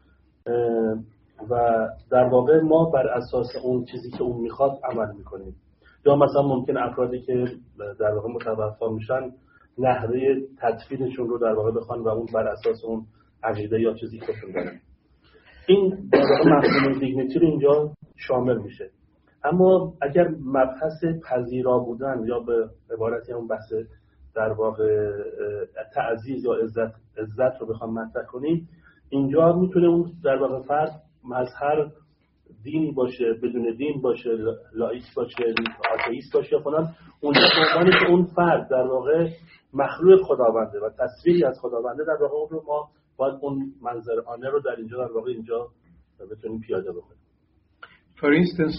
A: و در واقع ما بر اساس اون چیزی که اون میخواد عمل میکنیم. یا مثلا ممکن افرادی که در واقع متوفا میشن نحوه تدفینشون رو در واقع بخوان و اون بر اساس اون عقیده یا چیزی که خودشون دارن. این در واقع مفهوم دیگنیتی رو اینجا شامل میشه. اما اگر مبحث پذیرا بودن یا به عبارتی اون بحث در واقع تعزیز یا عزت رو بخوام مطرح کنیم، اینجا میتونه اون در واقع فرد از هر دینی باشه، بدون دین باشه، لایک باشه، آتئیست باشه یا فلان، اونجا عنوانی که اون فرد در واقع مخلوق خداونده و تصویری از خداونده، در واقع اون رو ما باید اون منظرانه رو در اینجا در واقع اینجا بتونیم پیاده بکنیم.
C: For instance,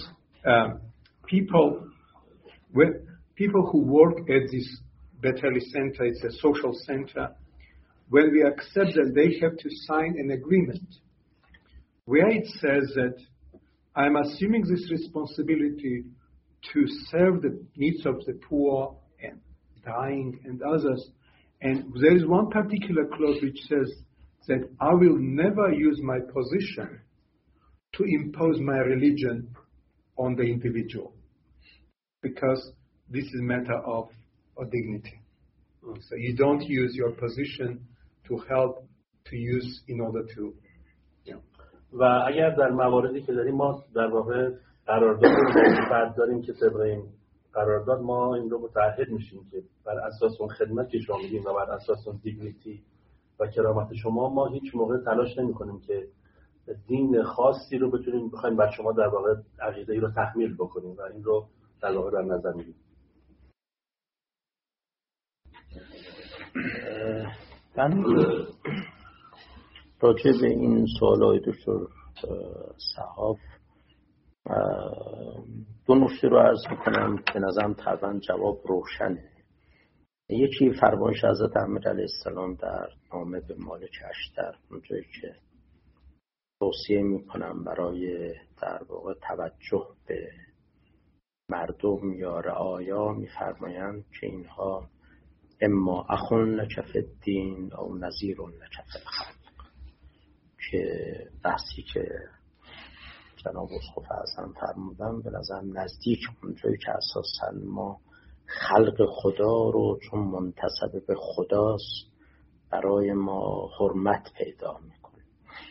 C: people who work at this Beteli Center, it's a social center, when we accept them, they have to sign an agreement where it says that I'm assuming this responsibility to serve the needs of the poor and dying and others. And there is one particular clause which says that I will never use my position to impose my religion on the individual, because this is a matter of dignity. So you don't use your position to help to use in order to.
A: و اگر در مواردی که داریم ما در واقع قرارداد فرد داریم که طبق این قرارداد ما این رو متعهد میشیم که بر اساس اون خدمت که شما میدیم و بر اساس اون دیگنیتی و کرامت شما، ما هیچ موقع تلاش نمی‌کنیم که دین خاصی رو بخوایم بر شما در واقع عقیده‌ای رو تحمیل بکنیم و این رو در واقع در نظر می‌گیریم.
D: من راجع به این سوالای دکتر صحاف دو نکته رو عرض میکنم که نظرم طبعا جواب روشنه. یکی فرمایش حضرت امیرعلیه السلام در نامه به مالک اشتر، اونجایی که توصیه میکنم برای در واقع توجه به مردم یا رعایا، میفرمایند که اینها اما اخون لک فی الدین او نذیر لک فی الخلق، که بحثی که جناب اسقف اعظم فرمودن به نظرم نزدیک اونجایی که اساساً ما خلق خدا رو چون منتسب به خداست برای ما حرمت پیدا میکنه.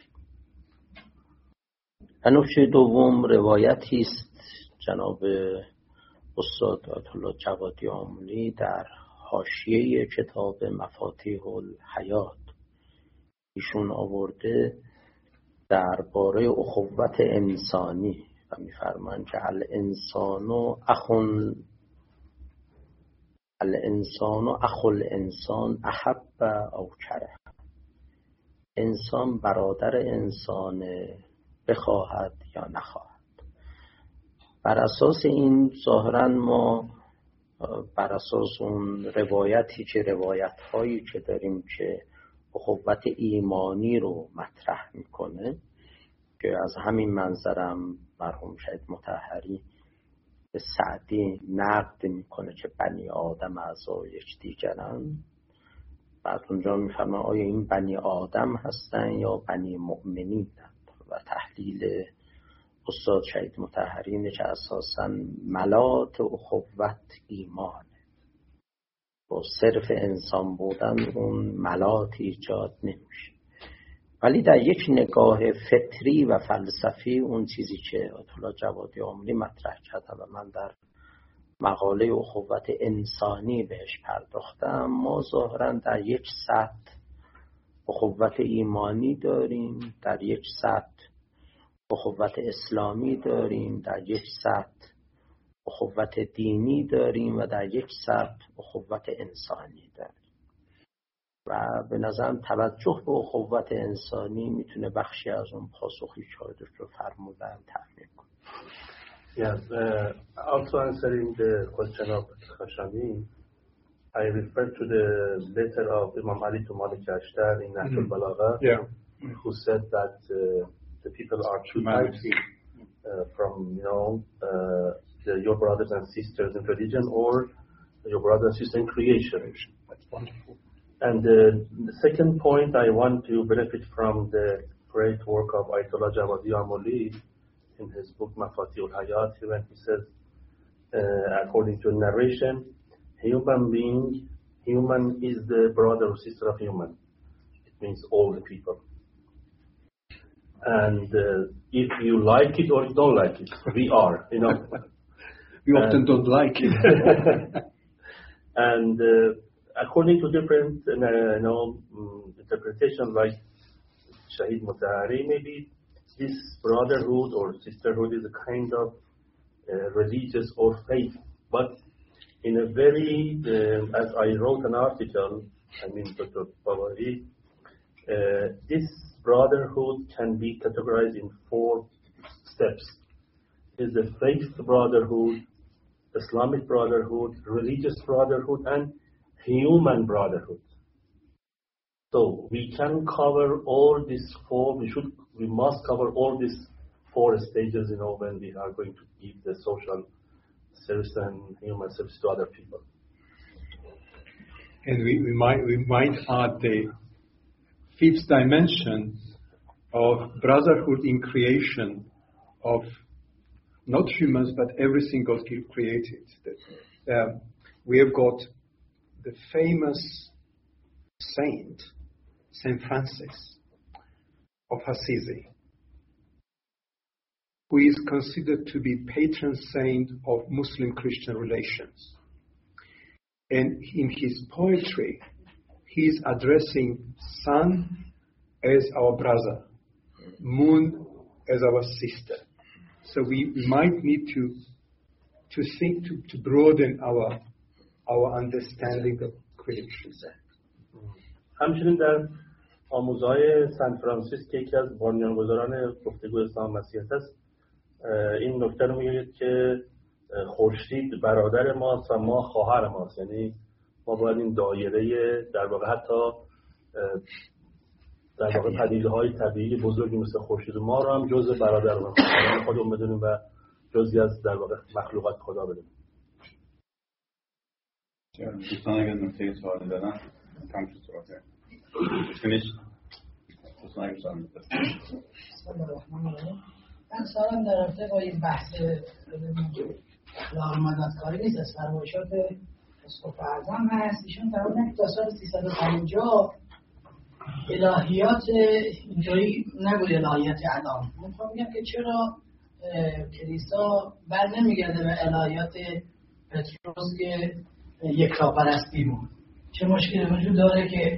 D: و نکته دوم روایتی است جناب استاد آیت الله جوادی آملی در حاشیه کتاب مفاتیح الحیات ایشون آورده درباره اخوت انسانی و میفرمایند که الانسان اخو الانسان احب او کره، انسان برادر انسان بخواهد یا نخواهد. بر اساس این ظاهرا ما بر اساس اون روایتی که روایت هایی که داریم که اخوت ایمانی رو مطرح میکنه، که از همین منظرم مرحوم شهید مطهری به سعدی نقد میکنه که بنی آدم اعضای یکدیگرن، بعد اونجا میفهمه آیا این بنی آدم هستن یا بنی مؤمنین، و تحلیل استاد شهید مطهری اینه که اساساً ملات اخوت ایمانه، با صرف انسان بودن اون ملات ایجاد نمیشه. ولی در یک نگاه فطری و فلسفی اون چیزی که آیت الله جوادی آملی مطرح کرده و من در مقاله اخوت انسانی بهش پرداختم، ما ظاهراً در یک سطح اخوت ایمانی داریم، در یک سطح اخوت اسلامی داریم، در یک سطح اخوت دینی داریم و در یک سطح اخوت انسانی داریم. و به نظرم توجه به اخوت انسانی میتونه بخشی از اون پاسخی که رو فرمودن تأمین کنه.
A: Yes, also answering the question of Khashani, I refer to the letter of Imam Ali to Malik Ashtar in Nahjul Balagha, who said that the people are two types from, your brothers and sisters in religion or your brothers and sisters in creation.
C: That's wonderful.
A: And the second point, I want to benefit from the great work of Ayatollah Jawadi Amoli in his book Mafatih al-Hayat, when he says, according to narration, human is the brother or sister of human. It means all the people. And if you like it or you don't like it, we are,
C: We often don't like it.
A: And according to different interpretations, like Shahid Mutahari, maybe this brotherhood or sisterhood is a kind of religious or faith. But in a very, as I wrote an article, Dr. Bawari, this brotherhood can be categorized in 4 steps. It is the faith brotherhood, Islamic brotherhood, religious brotherhood, and human brotherhood. So we can cover all these 4. We must cover all these 4 stages, when we are going to give the social service and human service to other people.
C: And we might add the 5th dimension of brotherhood in creation of not humans but everything God created. We have got the famous saint, Saint Francis of Assisi, who is considered to be patron saint of Muslim-Christian relations. And in his poetry, he's addressing sun as our brother, moon as our sister. So we might need to think to broaden our understanding of creation.
A: همچنین در آموزهای سن فرانسیس که یکی از بنیانگذاران گفتگو اسلام مسیحیت است، این نکته رو میگه که خورشید برادر ماست و ما خواهر ماست. یعنی ما باید این دایره در واقع حتی در واقع پدیده‌های طبیعی بزرگی مثل خورشید ما رو هم جزء برادر ما خودمون بدونیم و جزئی از در واقع مخلوقات خدا بدونیم.
B: دوستان اگر نکته سوالی دارن کم شد سوال کرد. دوستان اگر سوال دارن.
F: من سوالم در رابطه با این بحث لامدادکاری نیست، از فرمایشات اسقف اعظم هست. ایشون فرمودن که تا سال 350 الهیات اینطوری نبود، الهیات ادم. من میخوام بگم که چرا کلیسا بر نمیگرده به الهیات پتروس که یکتاپرستی بود؟ چه مشکلی وجود داره که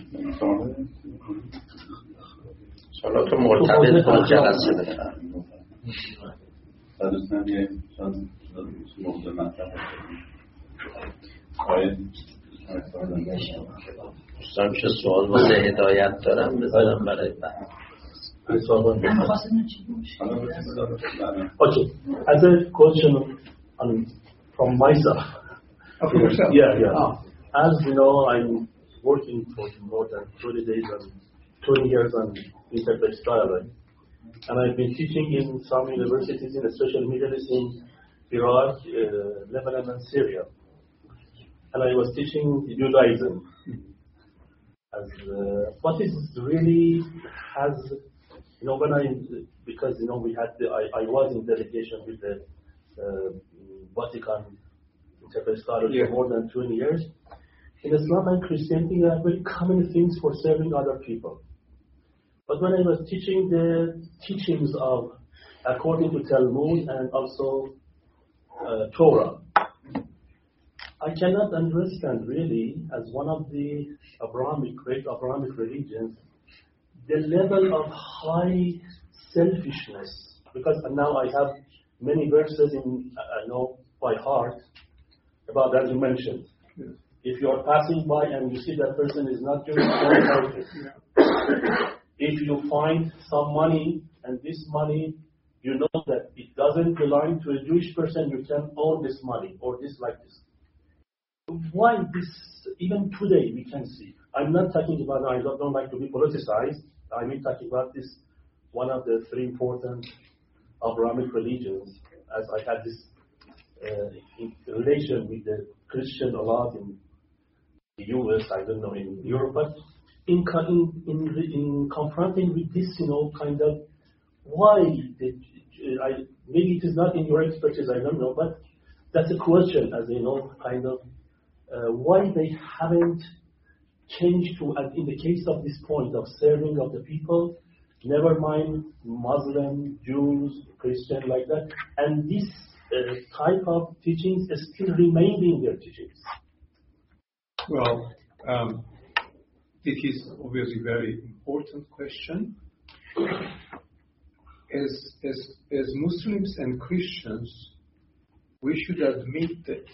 D: سوالات رو مرتبط با جلسه بفرم.
B: دوستان یه موضوع مطرح
D: دوستان که سوال واسه هدایت دارم بذارم برای بعد.
A: Okay, as a question from myself. Yeah. As you know, I'm working for more than 20 days and 20 years on interfaith dialogue. And I've been teaching in some universities, in especially Middle East, in Iraq, Lebanon, and Syria. And I was teaching Judaism. As what is really has, you know, because you know we had I was in delegation with the Vatican interfaith dialogue for more than 20 years. In Islam and Christianity, there are very common things for serving other people. But when I was teaching the teachings of, according to Talmud and also Torah, I cannot understand really, as one of the great Abrahamic religions, the level of high selfishness. Because now I have many verses I know by heart about, as you mentioned. If you are passing by and you see that person is not Jewish, don't help him. If you find some money and this money, you know that it doesn't belong to a Jewish person, you can own this money or this like this. Why this, even today we can see. I'm not talking about, I don't like to be politicized. I'm talking about this, one of the three important Abrahamic religions, as I had this in relation with the Christian a lot in the US, I don't know, in Europe, but in confronting with this, you know, kind of, why maybe it is not in your expertise, I don't know, but that's a question, as you know, kind of, why they haven't changed to, in the case of this point of serving of the people, never mind Muslim, Jews, Christian, like that, and this type of teachings is still remaining their teachings.
C: Well, it is obviously a very important question. As Muslims and Christians, we should admit that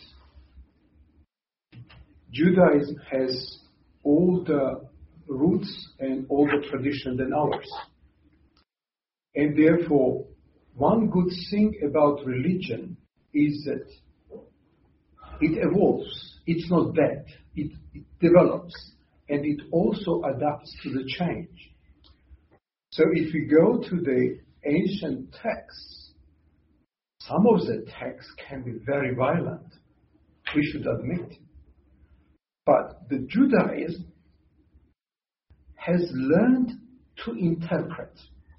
C: Judaism has all the roots and all the tradition than ours. And therefore, one good thing about religion is that it evolves. It's not dead. It develops. And it also adapts to the change. So if we go to the ancient texts, some of the texts can be very violent. We should admit. But the Judaism has learned to interpret.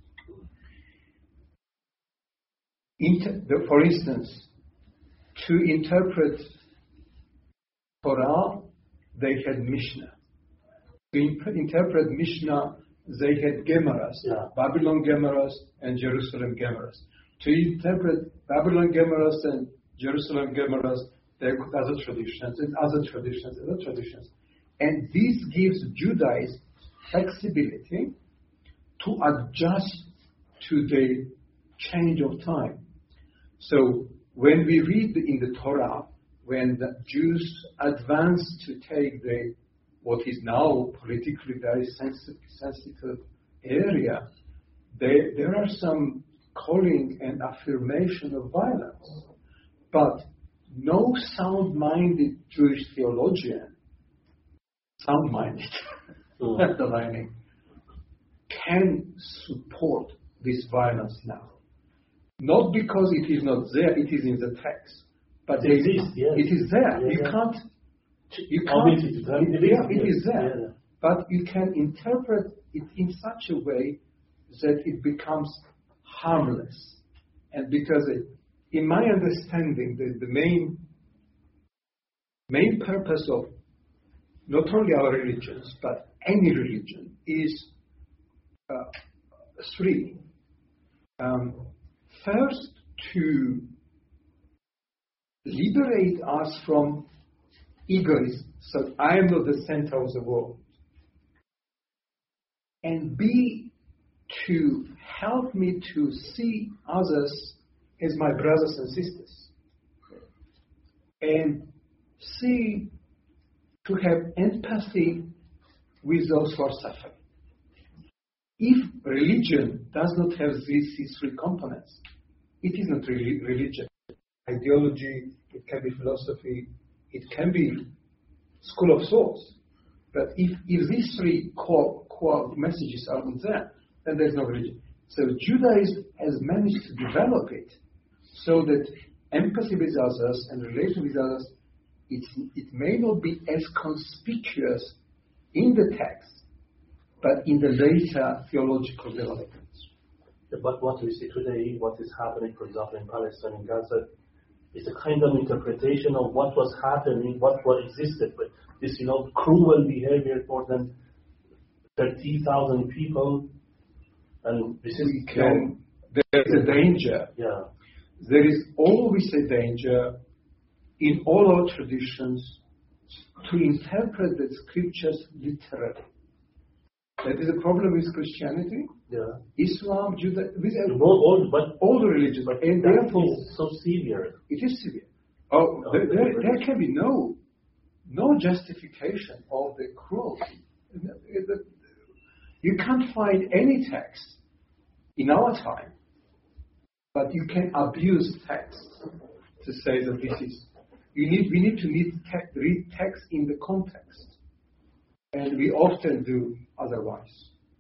C: For instance, to interpret Torah, they had Mishnah. To interpret Mishnah, they had Gemaras, Babylon Gemaras and Jerusalem Gemaras. To interpret Babylon Gemaras and Jerusalem Gemaras, they could other traditions and other traditions and other traditions. And this gives Judaism flexibility to adjust to the change of time. So when we read in the Torah, when the Jews advanced to take what is now politically very sensitive area, there are some calling and affirmation of violence. But no sound-minded Jewish theologian, sound-minded, underlining, can support this violence now. Not because it is not there, it is in the text. But it exists, yes. It is there. Yeah, you can't, it is there. Yeah. But you can interpret it in such a way that it becomes harmless. And because in my understanding, the main purpose of not only our religions, but any religion is three. First, to liberate us from egoism, so I am not the center of the world. And B, to help me to see others as my brothers and sisters. And C, to have empathy with those who are suffering. If religion does not have these three components, it is not really religion. Ideology, it can be philosophy, it can be school of thoughts. But if these three core messages are not there, then there's no religion. So Judaism has managed to develop it so that empathy with others and relation with others, it may not be as conspicuous in the text, but in the later theological developments.
A: But what we see today, what is happening, for example, in Palestine and Gaza, is a kind of interpretation of what was happening, what existed. But this, cruel behavior for them, 30,000 people, and this is...
C: There's a danger.
A: Yeah.
C: There is always a danger in all our traditions to interpret the scriptures literally. That is a problem with Christianity, Islam, Judaism, all the religions.
A: And therefore, it's so severe.
C: It is severe. There can be no justification of the cruelty. You can't find any text in our time, but you can abuse text to say that this is. We need to read text in the context. And we often do otherwise.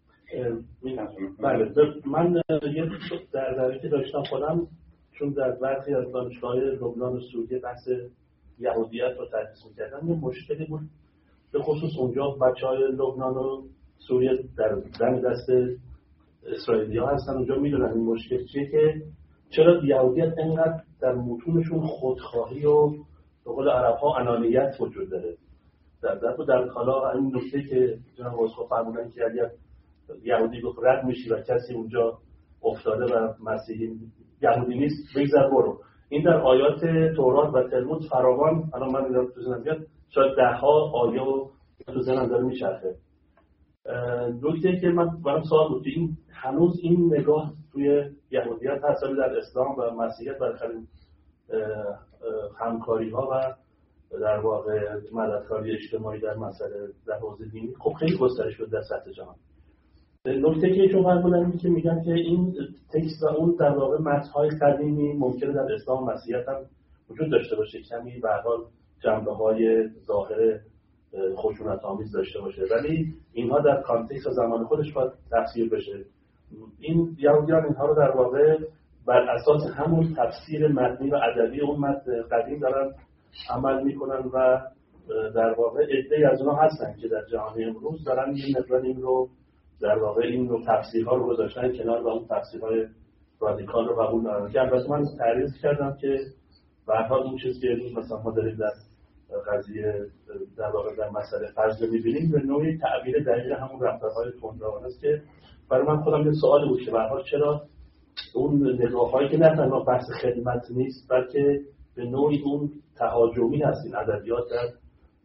A: بله من یه درباره که داشتم خودم چون در برخی از دانشگاه‌های لبنان و سوریه بحث یهودیت رو تدریس می‌کردم یه مشکلی بود به خصوص اونجا بچه‌های لبنان و سوریه در دست اسرائیلی‌ها هستن اونجا میدونن این مشکل چیه که چرا یهودیت اینقدر در متونشون خودخواهی و به قول عرب‌ها انانیت وجود داره در حالا این نکته که جناب واسخو فرمودن که اگر یهودی گفت رد میشی و کسی اونجا افتاده و مسیحی یهودی نیست بگذر برو این در آیات تورات و تلمود فراوان الان من میگم تو ذهنم میاد شاید ده‌ها آیه و تو ذهنم داره میچرخه نکته که من برام سوال بود این هنوز این نگاه توی یهودیت هست در اسلام و مسیحیت برای همکاری‌ها و در واقع مددکاری اجتماعی در مسئله در حوزه دینی خب خیلی گسترش شده در سطح جهان. نکته که ایشون فرمودن اینه که میگن که این تکست و اون در واقع متن‌های قدیمی ممکنه در اسلام و مسیحیت هم وجود داشته باشه کمی به هر حال جنبه‌های ظاهر خشونت‌آمیز داشته باشه ولی اینها در کانتکست زمان خودش باید تفسیر بشه. این یهودیان اینها رو در واقع بر اساس همون تفسیر متنی و ادبی اون متن قدیم دارن عمل میکنن و در واقع عده‌ای از اونها هستن که در جهان امروز دارن این مقدار این رو در واقع این رو تفسیرها رو گذاشتن کنار و اون تفسیرهای رادیکال رو قبول ندارن که البته من تعریف کردم که به هر حال اون چیزی که مثلا ما داریم در قضیه در واقع در مسئله فرض می‌بینیم به نوعی تعبیر دقیق همون رفتارهای تندروانه است که برای من خودم یه سوال بود که به هر حال چرا اون نگاه‌هایی که نه تنها بحث خدمت نیست بلکه به نوعی اون تهاجمی هست این ادبیات در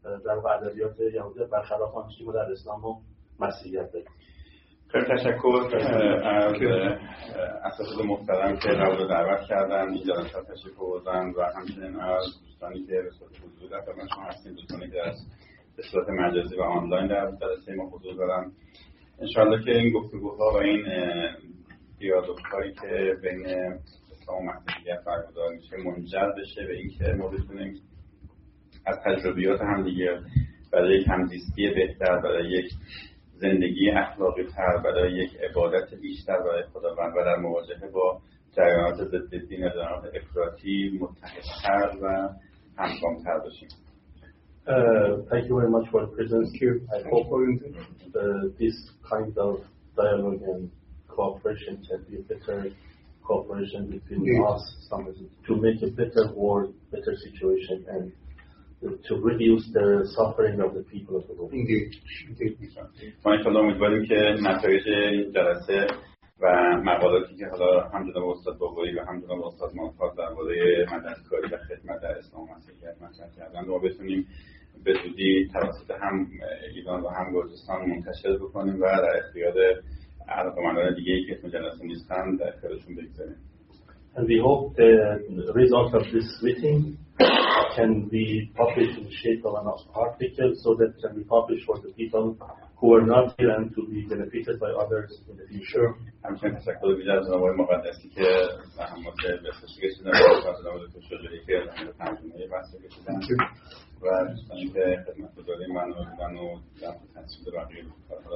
A: در واقع ادبیات یهودی برخلاف آنچه که ما در اسلام و مسیحیت داریم.
B: خیلی تشکر از اساتید محترم که قبول دعوت کردن این جلسه تشریف آوردن و همچنین از دوستانی که به صورت حضوری در خدمت شما هستیم، دوستانی که به صورت مجازی و آنلاین در جلسه ما حضور دارن. انشاءالله که این گفتگوها و این دیالوگ‌هایی که بین اسلام و مسیحیت برگزار میشه منجر بشه به اینکه ما بتونیم از تجربیات همدیگه برای یک همزیستی بهتر، برای یک زندگی اخلاقی تر، برای یک عبادت بیشتر برای خداوند و در مواجهه با جریانات ضد دین و جریانات افراطی متحدتر و همگام‌تر باشیم.
A: Thank you very much for the presence. I hope this kind of dialogue and cooperation can be a better cooperation between us to make a better world, better situation, and to reduce the suffering of the people of the world.
B: ما انشاءالله امیدواریم که نتایج جلسه و مقالاتی که حالا هم جناب استاد بابایی و هم جناب استاد مالفاز درباره مددکاری و خدمت در اسلام و مسیحیت مطرح کردن و بتونیم به زودی توسط هم ایران و هم گرجستان منتشر بکنیم و در اختیار علاقه‌مندان دیگه‌ای که تو جلسه نیستن در اختیارشون بگذاریم.
A: And we hope the result of this meeting can be published in the shape of an article so that it can be published for the people who are not here and to be benefited by others in the future.
B: همچنین تشکر ویژه از جناب آقای مقدسی که زحمات بسیار کشیدن و از جناب دکتر شجاعی که ترجمه بحث کشیدن و دوستانی که خدمتگزاری من و در تنسیب بقیه